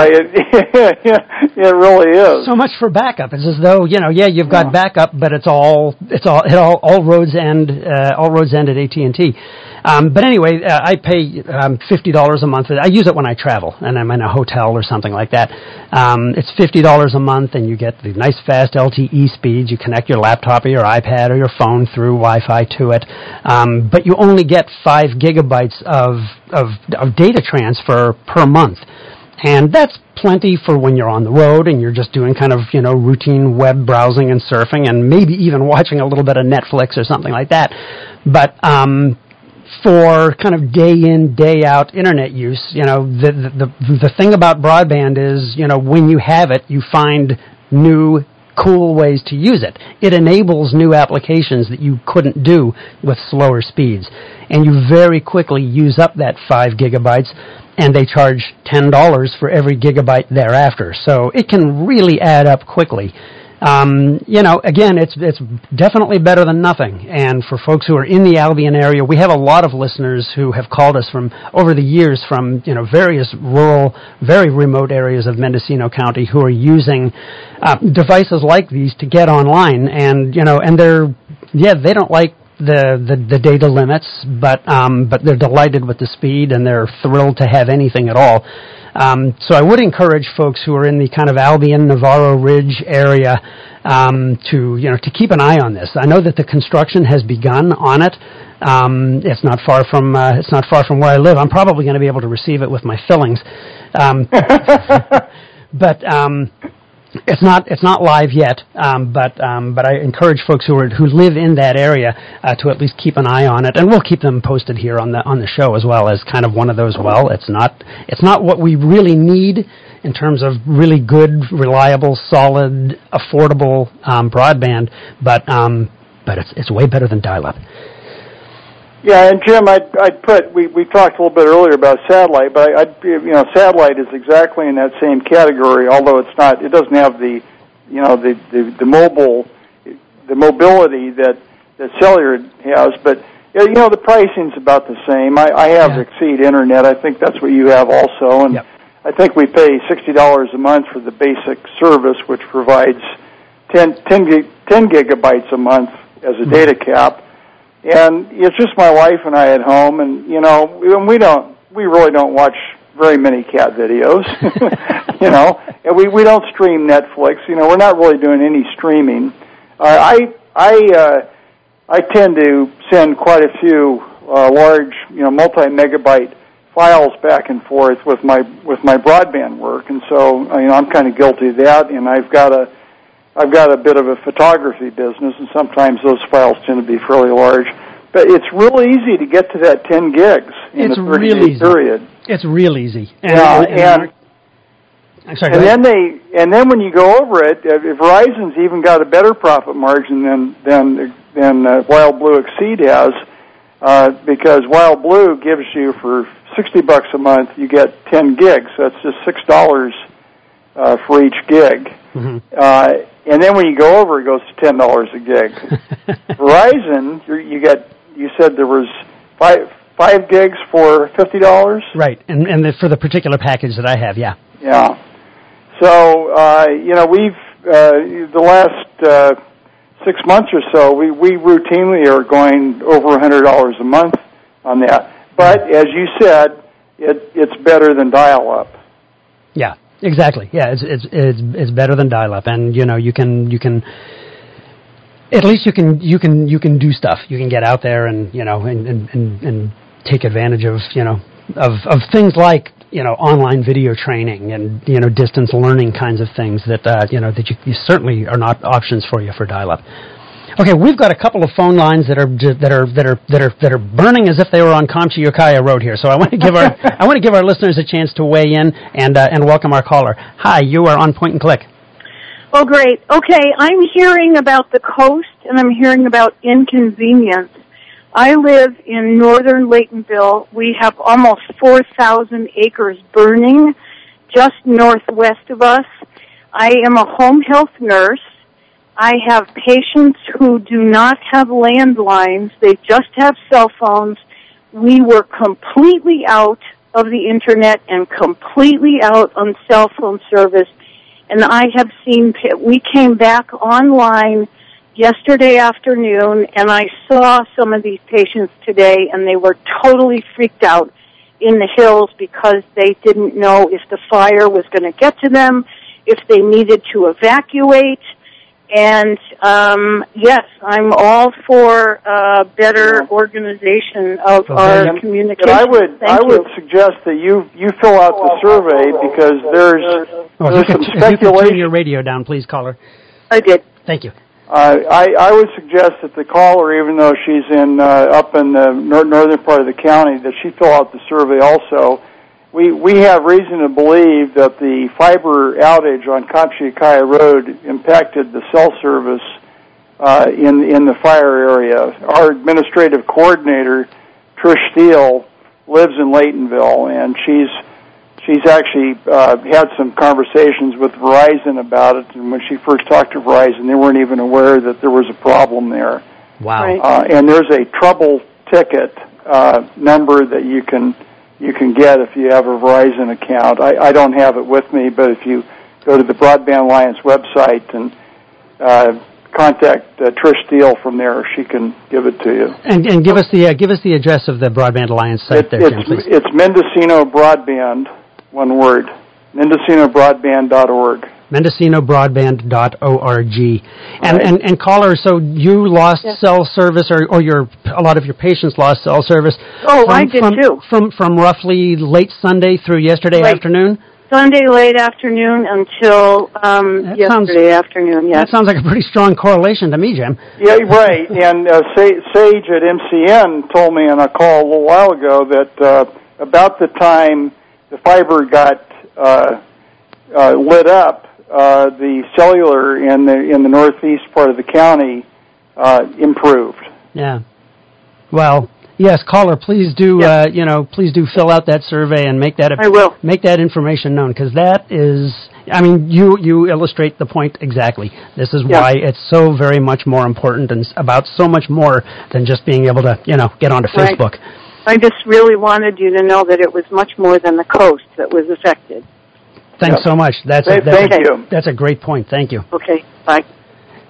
C: it really is.
B: So much for backup. It's as though you've got backup, but all roads end at AT&T. But anyway, I pay $50 a month. I use it when I travel, and I'm in a hotel or something like that. It's $50 a month, and you get the nice fast LTE speeds. You connect your laptop or your iPad or your phone through Wi-Fi to it, but you only get 5 gigabytes of data transfer per month. And that's plenty for when you're on the road and you're just doing kind of, routine web browsing and surfing and maybe even watching a little bit of Netflix or something like that. But for kind of day in, day out internet use, the thing about broadband is, when you have it, you find new cool ways to use it. It enables new applications that you couldn't do with slower speeds. And you very quickly use up that 5 gigabytes, and they charge $10 for every gigabyte thereafter. So it can really add up quickly. Again, it's definitely better than nothing. And for folks who are in the Albion area, we have a lot of listeners who have called us from over the years from, various rural, very remote areas of Mendocino County who are using devices like these to get online. And, and they don't like the data limits, but they're delighted with the speed and they're thrilled to have anything at all. So I would encourage folks who are in the kind of Albion, Navarro Ridge area to keep an eye on this. I know that the construction has begun on it. It's not far from where I live. I'm probably going to be able to receive it with my fillings, but. It's not live yet, but I encourage folks who live in that area to at least keep an eye on it, and we'll keep them posted here on the show as well as kind of one of those. Well, it's not what we really need in terms of really good, reliable, solid, affordable broadband, but it's way better than dial-up.
C: Yeah, and Jim, I'd put, we talked a little bit earlier about satellite, but satellite is exactly in that same category, although it doesn't have the mobility that cellular has, but the pricing's about the same. I have Exceed Internet. I think that's what you have also, and I think we pay $60 a month for the basic service, which provides 10 10 gigabytes a month as a data cap. And it's just my wife and I at home, and we really don't watch very many cat videos, and we don't stream Netflix. We're not really doing any streaming. I tend to send quite a few large, multi-megabyte files back and forth with my broadband work, and so I'm kind of guilty of that. And I've got a bit of a photography business, and sometimes those files tend to be fairly large. But it's real easy to get to that 10 gigs in a 30-day period.
B: It's real easy.
C: And then when you go over it, Verizon's even got a better profit margin than Wild Blue Exceed has, because Wild Blue gives you for $60 a month, you get 10 gigs. So that's just $6 for each gig. Mm-hmm. And then when you go over, it goes to $10 a gig. Verizon, you said there was 5 gigs for $50?
B: Right, and for the particular package that I have, yeah.
C: Yeah. So, we've, the last 6 months or so, we routinely are going over $100 a month on that. But, as you said, it's better than dial-up.
B: Yeah, exactly. Yeah, it's better than dial-up, and, you can at least you can do stuff. You can get out there and and take advantage of of things like online video training and distance learning kinds of things that that you certainly are not options for you for dial-up. Okay, we've got a couple of phone lines that are burning as if they were on Kamchi-Ukiah Road here. So I want to give our listeners a chance to weigh in and welcome our caller. Hi, you are on Point and Click.
D: Oh, great. Okay, I'm hearing about the coast, and I'm hearing about inconvenience. I live in northern Laytonville. We have almost 4,000 acres burning just northwest of us. I am a home health nurse. I have patients who do not have landlines. They just have cell phones. We were completely out of the Internet and completely out on cell phone service. And I have seen, we came back online yesterday afternoon, and I saw some of these patients today, and they were totally freaked out in the hills because they didn't know if the fire was going to get to them, if they needed to evacuate. And, yes, I'm all for better organization of our communication.
C: I would suggest that you fill out the survey because there's some speculation.
B: If you could turn your radio down, please, caller.
D: I did.
B: Thank you.
C: I would suggest that the caller, even though she's up in the northern part of the county, that she fill out the survey also. We have reason to believe that the fiber outage on Kamchi-Ukiah Road impacted the cell service in the fire area. Our administrative coordinator, Trish Steele, lives in Laytonville, and she's actually had some conversations with Verizon about it. And when she first talked to Verizon, they weren't even aware that there was a problem there.
B: Wow!
D: Right.
C: And there's a trouble ticket number that you can get if you have a Verizon account. I don't have it with me, but if you go to the Broadband Alliance website and contact Trish Steele from there, she can give it to you.
B: And give us the address of the Broadband Alliance site there, Jim, please.
C: It's Mendocino Broadband, one word, MendocinoBroadband.org. MendocinoBroadband.org.
B: And caller, so you lost cell service, or a lot of your patients lost cell service.
D: Oh, I did too.
B: From roughly late Sunday through yesterday afternoon?
D: Sunday late afternoon until yesterday afternoon, yes.
B: That sounds like a pretty strong correlation to me, Jim.
C: Yeah, right. And Sage at MCN told me on a call a little while ago that about the time the fiber got lit up, the cellular in the northeast part of the county improved.
B: Yeah. Well, yes, caller, please do please do fill out that survey and make that make that information known, because that is, I mean, you illustrate the point exactly. This is why it's so very much more important and about so much more than just being able to get onto Facebook.
D: I just really wanted you to know that it was much more than the coast that was affected.
B: Thanks so much. Thank you. That's a great point. Thank you.
D: Okay, bye.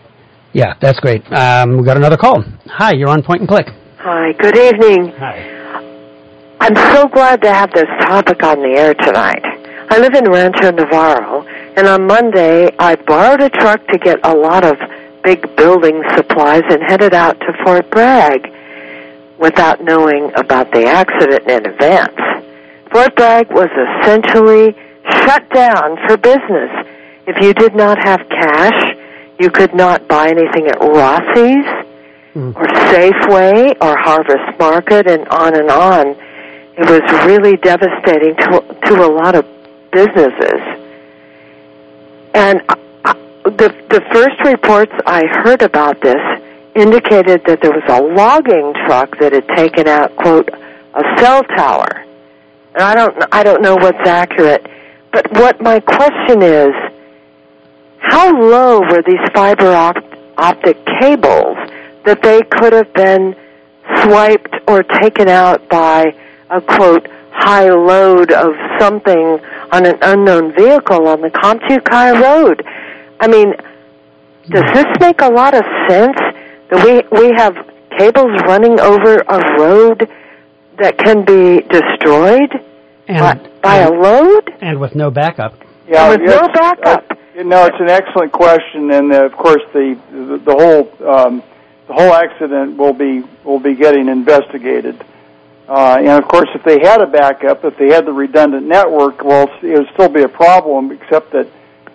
B: Yeah, that's great. We've got another call. Hi, you're on Point and Click.
E: Hi, good evening.
B: Hi.
E: I'm so glad to have this topic on the air tonight. I live in Rancho Navarro, and on Monday I borrowed a truck to get a lot of big building supplies and headed out to Fort Bragg without knowing about the accident in advance. Fort Bragg was essentially shut down for business. If you did not have cash, you could not buy anything at Rossi's or Safeway or Harvest Market and on and on. It was really devastating to a lot of businesses. And the first reports I heard about this indicated that there was a logging truck that had taken out, quote, a cell tower. And I don't know what's accurate. But what my question is, how low were these fiber optic cables that they could have been swiped or taken out by a, quote, high load of something on an unknown vehicle on the Comptukai Road? I mean, does this make a lot of sense that we have cables running over a road that can be destroyed by a load?
B: And with no backup.
C: Yeah,
E: with no backup.
C: It's an excellent question, and of course the whole accident will be getting investigated. And of course, if they had a backup, if they had the redundant network, well, it would still be a problem, except that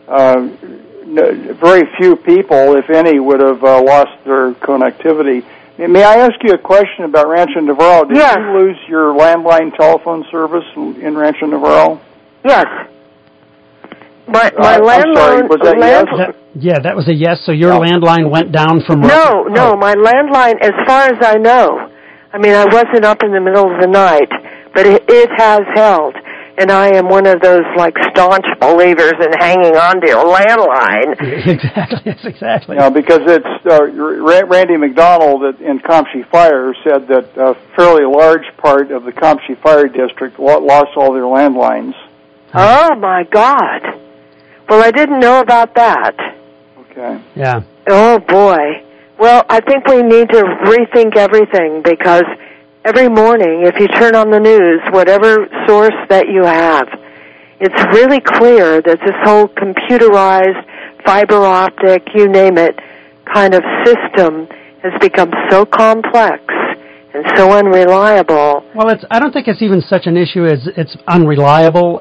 C: very few people, if any, would have lost their connectivity. May I ask you a question about Rancho Navarro? Did you lose your landline telephone service in Rancho Navarro?
E: Yes. My landline.
C: I'm sorry, was that yes?
B: That was a yes. So your landline went down from...
E: No, my landline, as far as I know, I mean, I wasn't up in the middle of the night, but it has held. And I am one of those, staunch believers in hanging on to your landline.
B: Exactly.
C: Because it's Randy McDonald in Compshe Fire said that a fairly large part of the Compshe Fire District lost all their landlines.
E: Oh, my God. Well, I didn't know about that.
C: Okay.
B: Yeah.
E: Oh, boy. Well, I think we need to rethink everything because every morning, if you turn on the news, whatever source that you have, it's really clear that this whole computerized, fiber optic, you name it, kind of system has become so complex and so unreliable.
B: Well, I don't think it's even such an issue as it's unreliable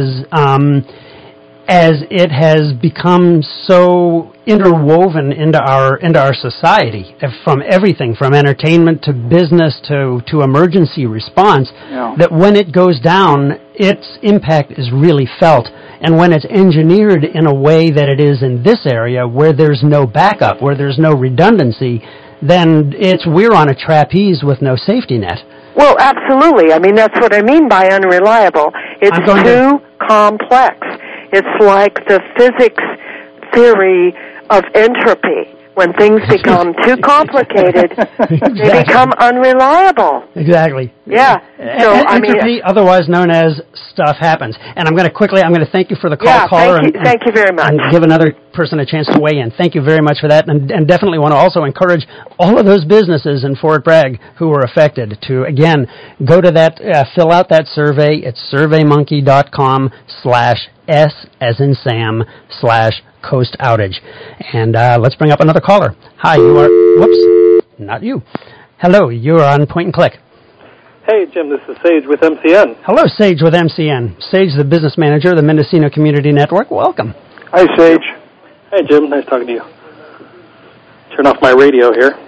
B: as it has become so interwoven into our society, from everything from entertainment to business to emergency response, that when it goes down, its impact is really felt. And when it's engineered in a way that it is in this area, where there's no backup, where there's no redundancy, then we're on a trapeze with no safety net.
E: Well, absolutely. I mean, that's what I mean by unreliable. It's too complex. It's like the physics theory of entropy. When things become too complicated, they become unreliable.
B: Exactly.
E: Yeah. So
B: entropy, otherwise known as stuff happens. And I'm going to thank you for the call, caller.
E: Thank you very much.
B: And give another person a chance to weigh in. Thank you very much for that. And definitely want to also encourage all of those businesses in Fort Bragg who were affected to, again, go to that, fill out that survey. It's surveymonkey.com/S as in Sam /coast outage. And let's bring up another caller. Hi, you are... Whoops, not you. Hello, you're on Point and Click.
F: Hey, Jim, this is Sage with MCN.
B: Hello, Sage with MCN. Sage, the business manager of the Mendocino Community Network. Welcome.
C: Hi, Sage.
F: Hey, Jim. Nice talking to you. Turn off my radio here.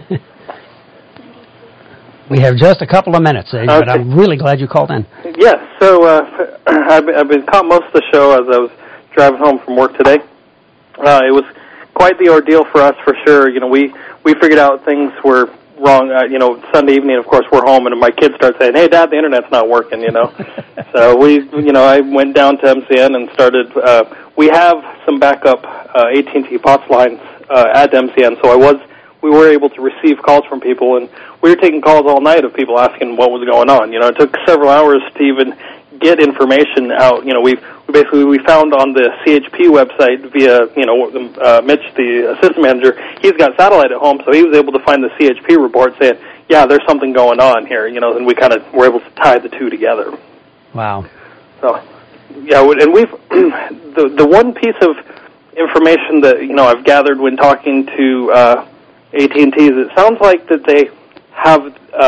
B: We have just a couple of minutes, Sage, but I'm really glad you called in.
F: Yes, so I've been caught most of the show as I was driving home from work today. It was quite the ordeal for us, for sure. You know, we figured out things were wrong. Sunday evening, of course, we're home, and my kids start saying, "Hey, Dad, the internet's not working." So I went down to MCN and started. We have some backup AT&T POTS lines at MCN, so we were able to receive calls from people, and we were taking calls all night of people asking what was going on. It took several hours to even get information out. We found on the CHP website via Mitch, the assistant manager. He's got satellite at home, so he was able to find the CHP report saying, yeah, there's something going on here. And we kind of were able to tie the two together.
B: Wow.
F: So, yeah, and we've the one piece of information that I've gathered when talking to AT&T is it sounds like that they have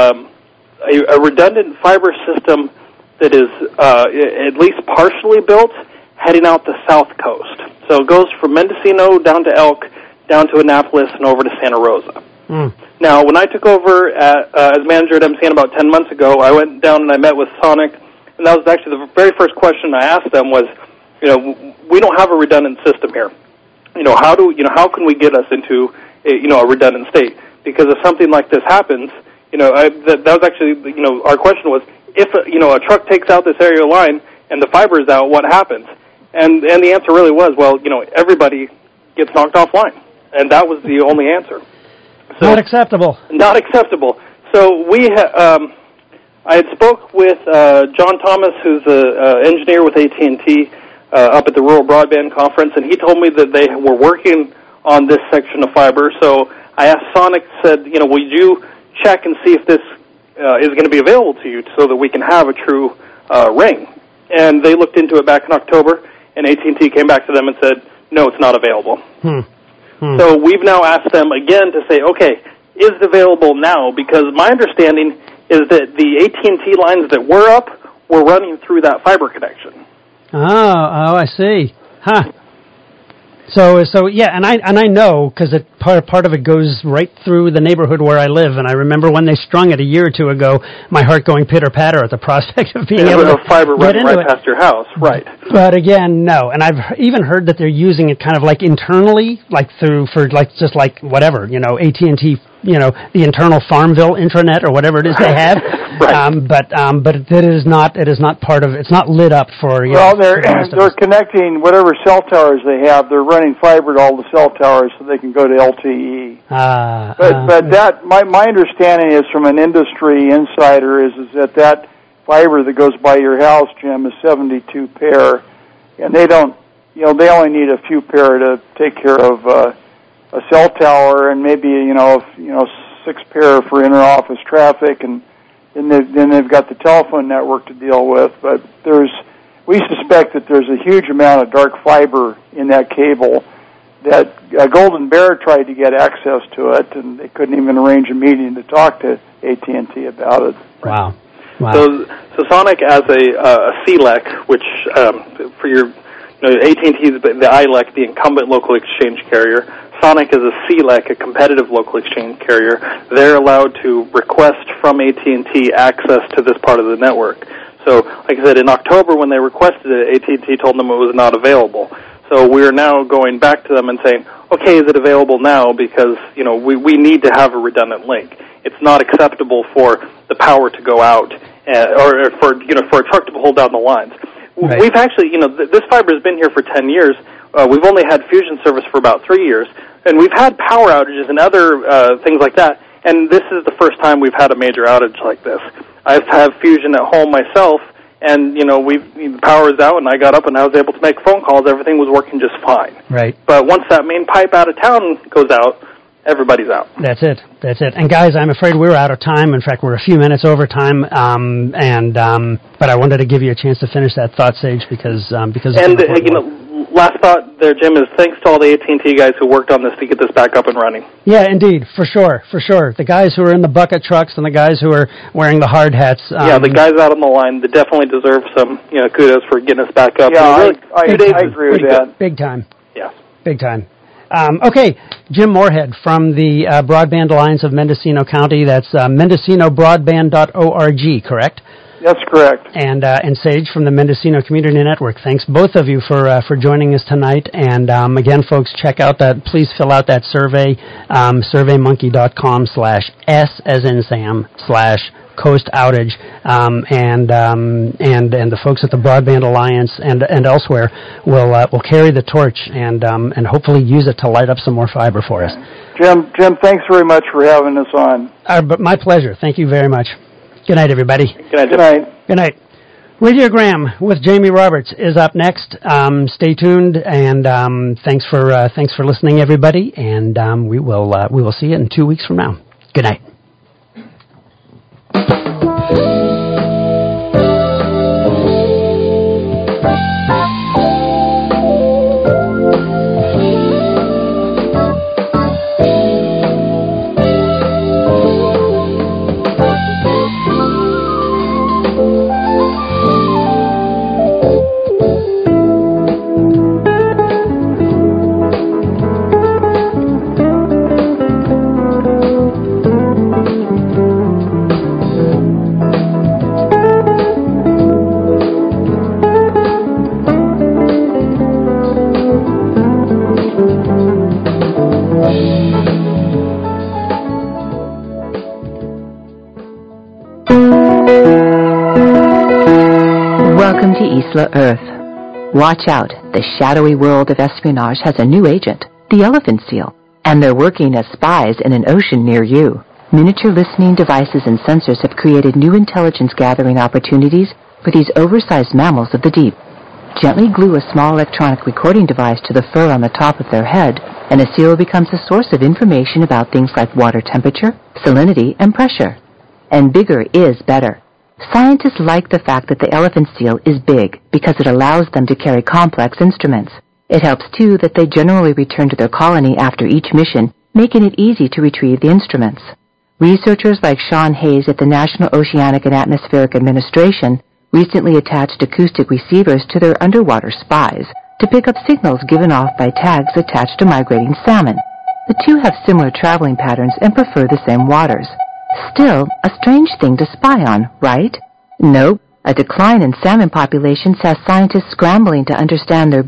F: a redundant fiber system that is at least partially built heading out the south coast. So it goes from Mendocino down to Elk, down to Annapolis, and over to Santa Rosa.
B: Mm.
F: Now, when I took over as manager at MCN about 10 months ago, I went down and I met with Sonic, and that was actually the very first question I asked them was, we don't have a redundant system here. How can we get us into a redundant state? Because if something like this happens, that was actually, our question was, if a truck takes out this aerial line and the fiber is out, what happens? And the answer really was, well, everybody gets knocked offline, and that was the only answer. So,
B: not acceptable.
F: Not acceptable. So I had spoke with John Thomas, who's an engineer with AT&T up at the Rural Broadband Conference, and he told me that they were working on this section of fiber. So I asked Sonic, said, will you check and see if this is going to be available to you so that we can have a true ring? And they looked into it back in October, and AT&T came back to them and said, no, it's not available. So we've now asked them again to say, okay, is it available now? Because my understanding is that the AT&T lines that were up were running through that fiber connection.
B: Oh, I see. Huh. So yeah, and I know because part of it goes right through the neighborhood where I live, and I remember when they strung it a year or two ago, my heart going pitter patter at the prospect of being able to
F: fiber
B: get
F: running
B: into
F: right past your house, right?
B: But again, no, and I've even heard that they're using it kind of like internally, like just like whatever, AT&T. The internal Farmville intranet or whatever it is they have,
F: right.
B: But it is not part of. It's not lit up for.
C: They're connecting whatever cell towers they have. They're running fiber to all the cell towers so they can go to LTE. But that my understanding is from an industry insider is that fiber that goes by your house, Jim, is 72 pair, and they don't. They only need a few pair to take care of. A cell tower and maybe 6 pair for inter-office traffic, and then they've got the telephone network to deal with. But we suspect that there's a huge amount of dark fiber in that cable. That Golden Bear tried to get access to it, and they couldn't even arrange a meeting to talk to AT&T about it.
B: Wow.
F: So Sonic as a CLEC, which for your AT&T is the ILEC, the incumbent local exchange carrier. Sonic is a CLEC, a competitive local exchange carrier. They're allowed to request from AT&T access to this part of the network. So, like I said, in October when they requested it, AT&T told them it was not available. So we're now going back to them and saying, okay, is it available now? Because, we need to have a redundant link. It's not acceptable for the power to go out or for a truck to hold down the lines. Right. We've actually, this fiber has been here for 10 years. We've only had fusion service for about 3 years, and we've had power outages and other things like that, and this is the first time we've had a major outage like this. I have fusion at home myself, and, the power is out, and I got up and I was able to make phone calls. Everything was working just fine.
B: Right.
F: But once that main pipe out of town goes out, everybody's out.
B: That's it. And guys, I'm afraid we're out of time. In fact, we're a few minutes over time. But I wanted to give you a chance to finish that thought, Sage, because
F: last thought there, Jim, is thanks to all the AT&T guys who worked on this to get this back up and running.
B: Yeah, indeed, for sure. The guys who are in the bucket trucks and the guys who are wearing the hard hats.
F: The guys out on the line, they definitely deserve some kudos for getting us back up.
C: Yeah, I agree with that.
B: Big time.
F: Yeah.
B: Big time. Okay, Jim Moorhead from the Broadband Alliance of Mendocino County. That's mendocinobroadband.org, correct?
C: That's correct.
B: And Sage from the Mendocino Community Network. Thanks, both of you, for joining us tonight. And again, folks, check out that. Please fill out that survey, surveymonkey.com/S as in Sam /Coast Outage, and the folks at the Broadband Alliance and elsewhere will carry the torch and hopefully use it to light up some more fiber for us.
C: Jim, thanks very much for having us on.
B: But my pleasure. Thank you very much. Good night, everybody.
F: Good night.
B: Good night. Radiogram with Jamie Roberts is up next. Stay tuned, and thanks for listening, everybody. And we will see you in 2 weeks from now. Good night.
G: Welcome to Isla Earth. Watch out, the shadowy world of espionage has a new agent, the elephant seal, and they're working as spies in an ocean near you. Miniature listening devices and sensors have created new intelligence gathering opportunities for these oversized mammals of the deep. Gently glue a small electronic recording device to the fur on the top of their head, and a seal becomes a source of information about things like water temperature, salinity, and pressure. And bigger is better. Scientists like the fact that the elephant seal is big because it allows them to carry complex instruments. It helps, too, that they generally return to their colony after each mission, making it easy to retrieve the instruments. Researchers like Sean Hayes at the National Oceanic and Atmospheric Administration recently attached acoustic receivers to their underwater spies to pick up signals given off by tags attached to migrating salmon. The two have similar traveling patterns and prefer the same waters. Still, a strange thing to spy on, right? Nope. A decline in salmon populations has scientists scrambling to understand their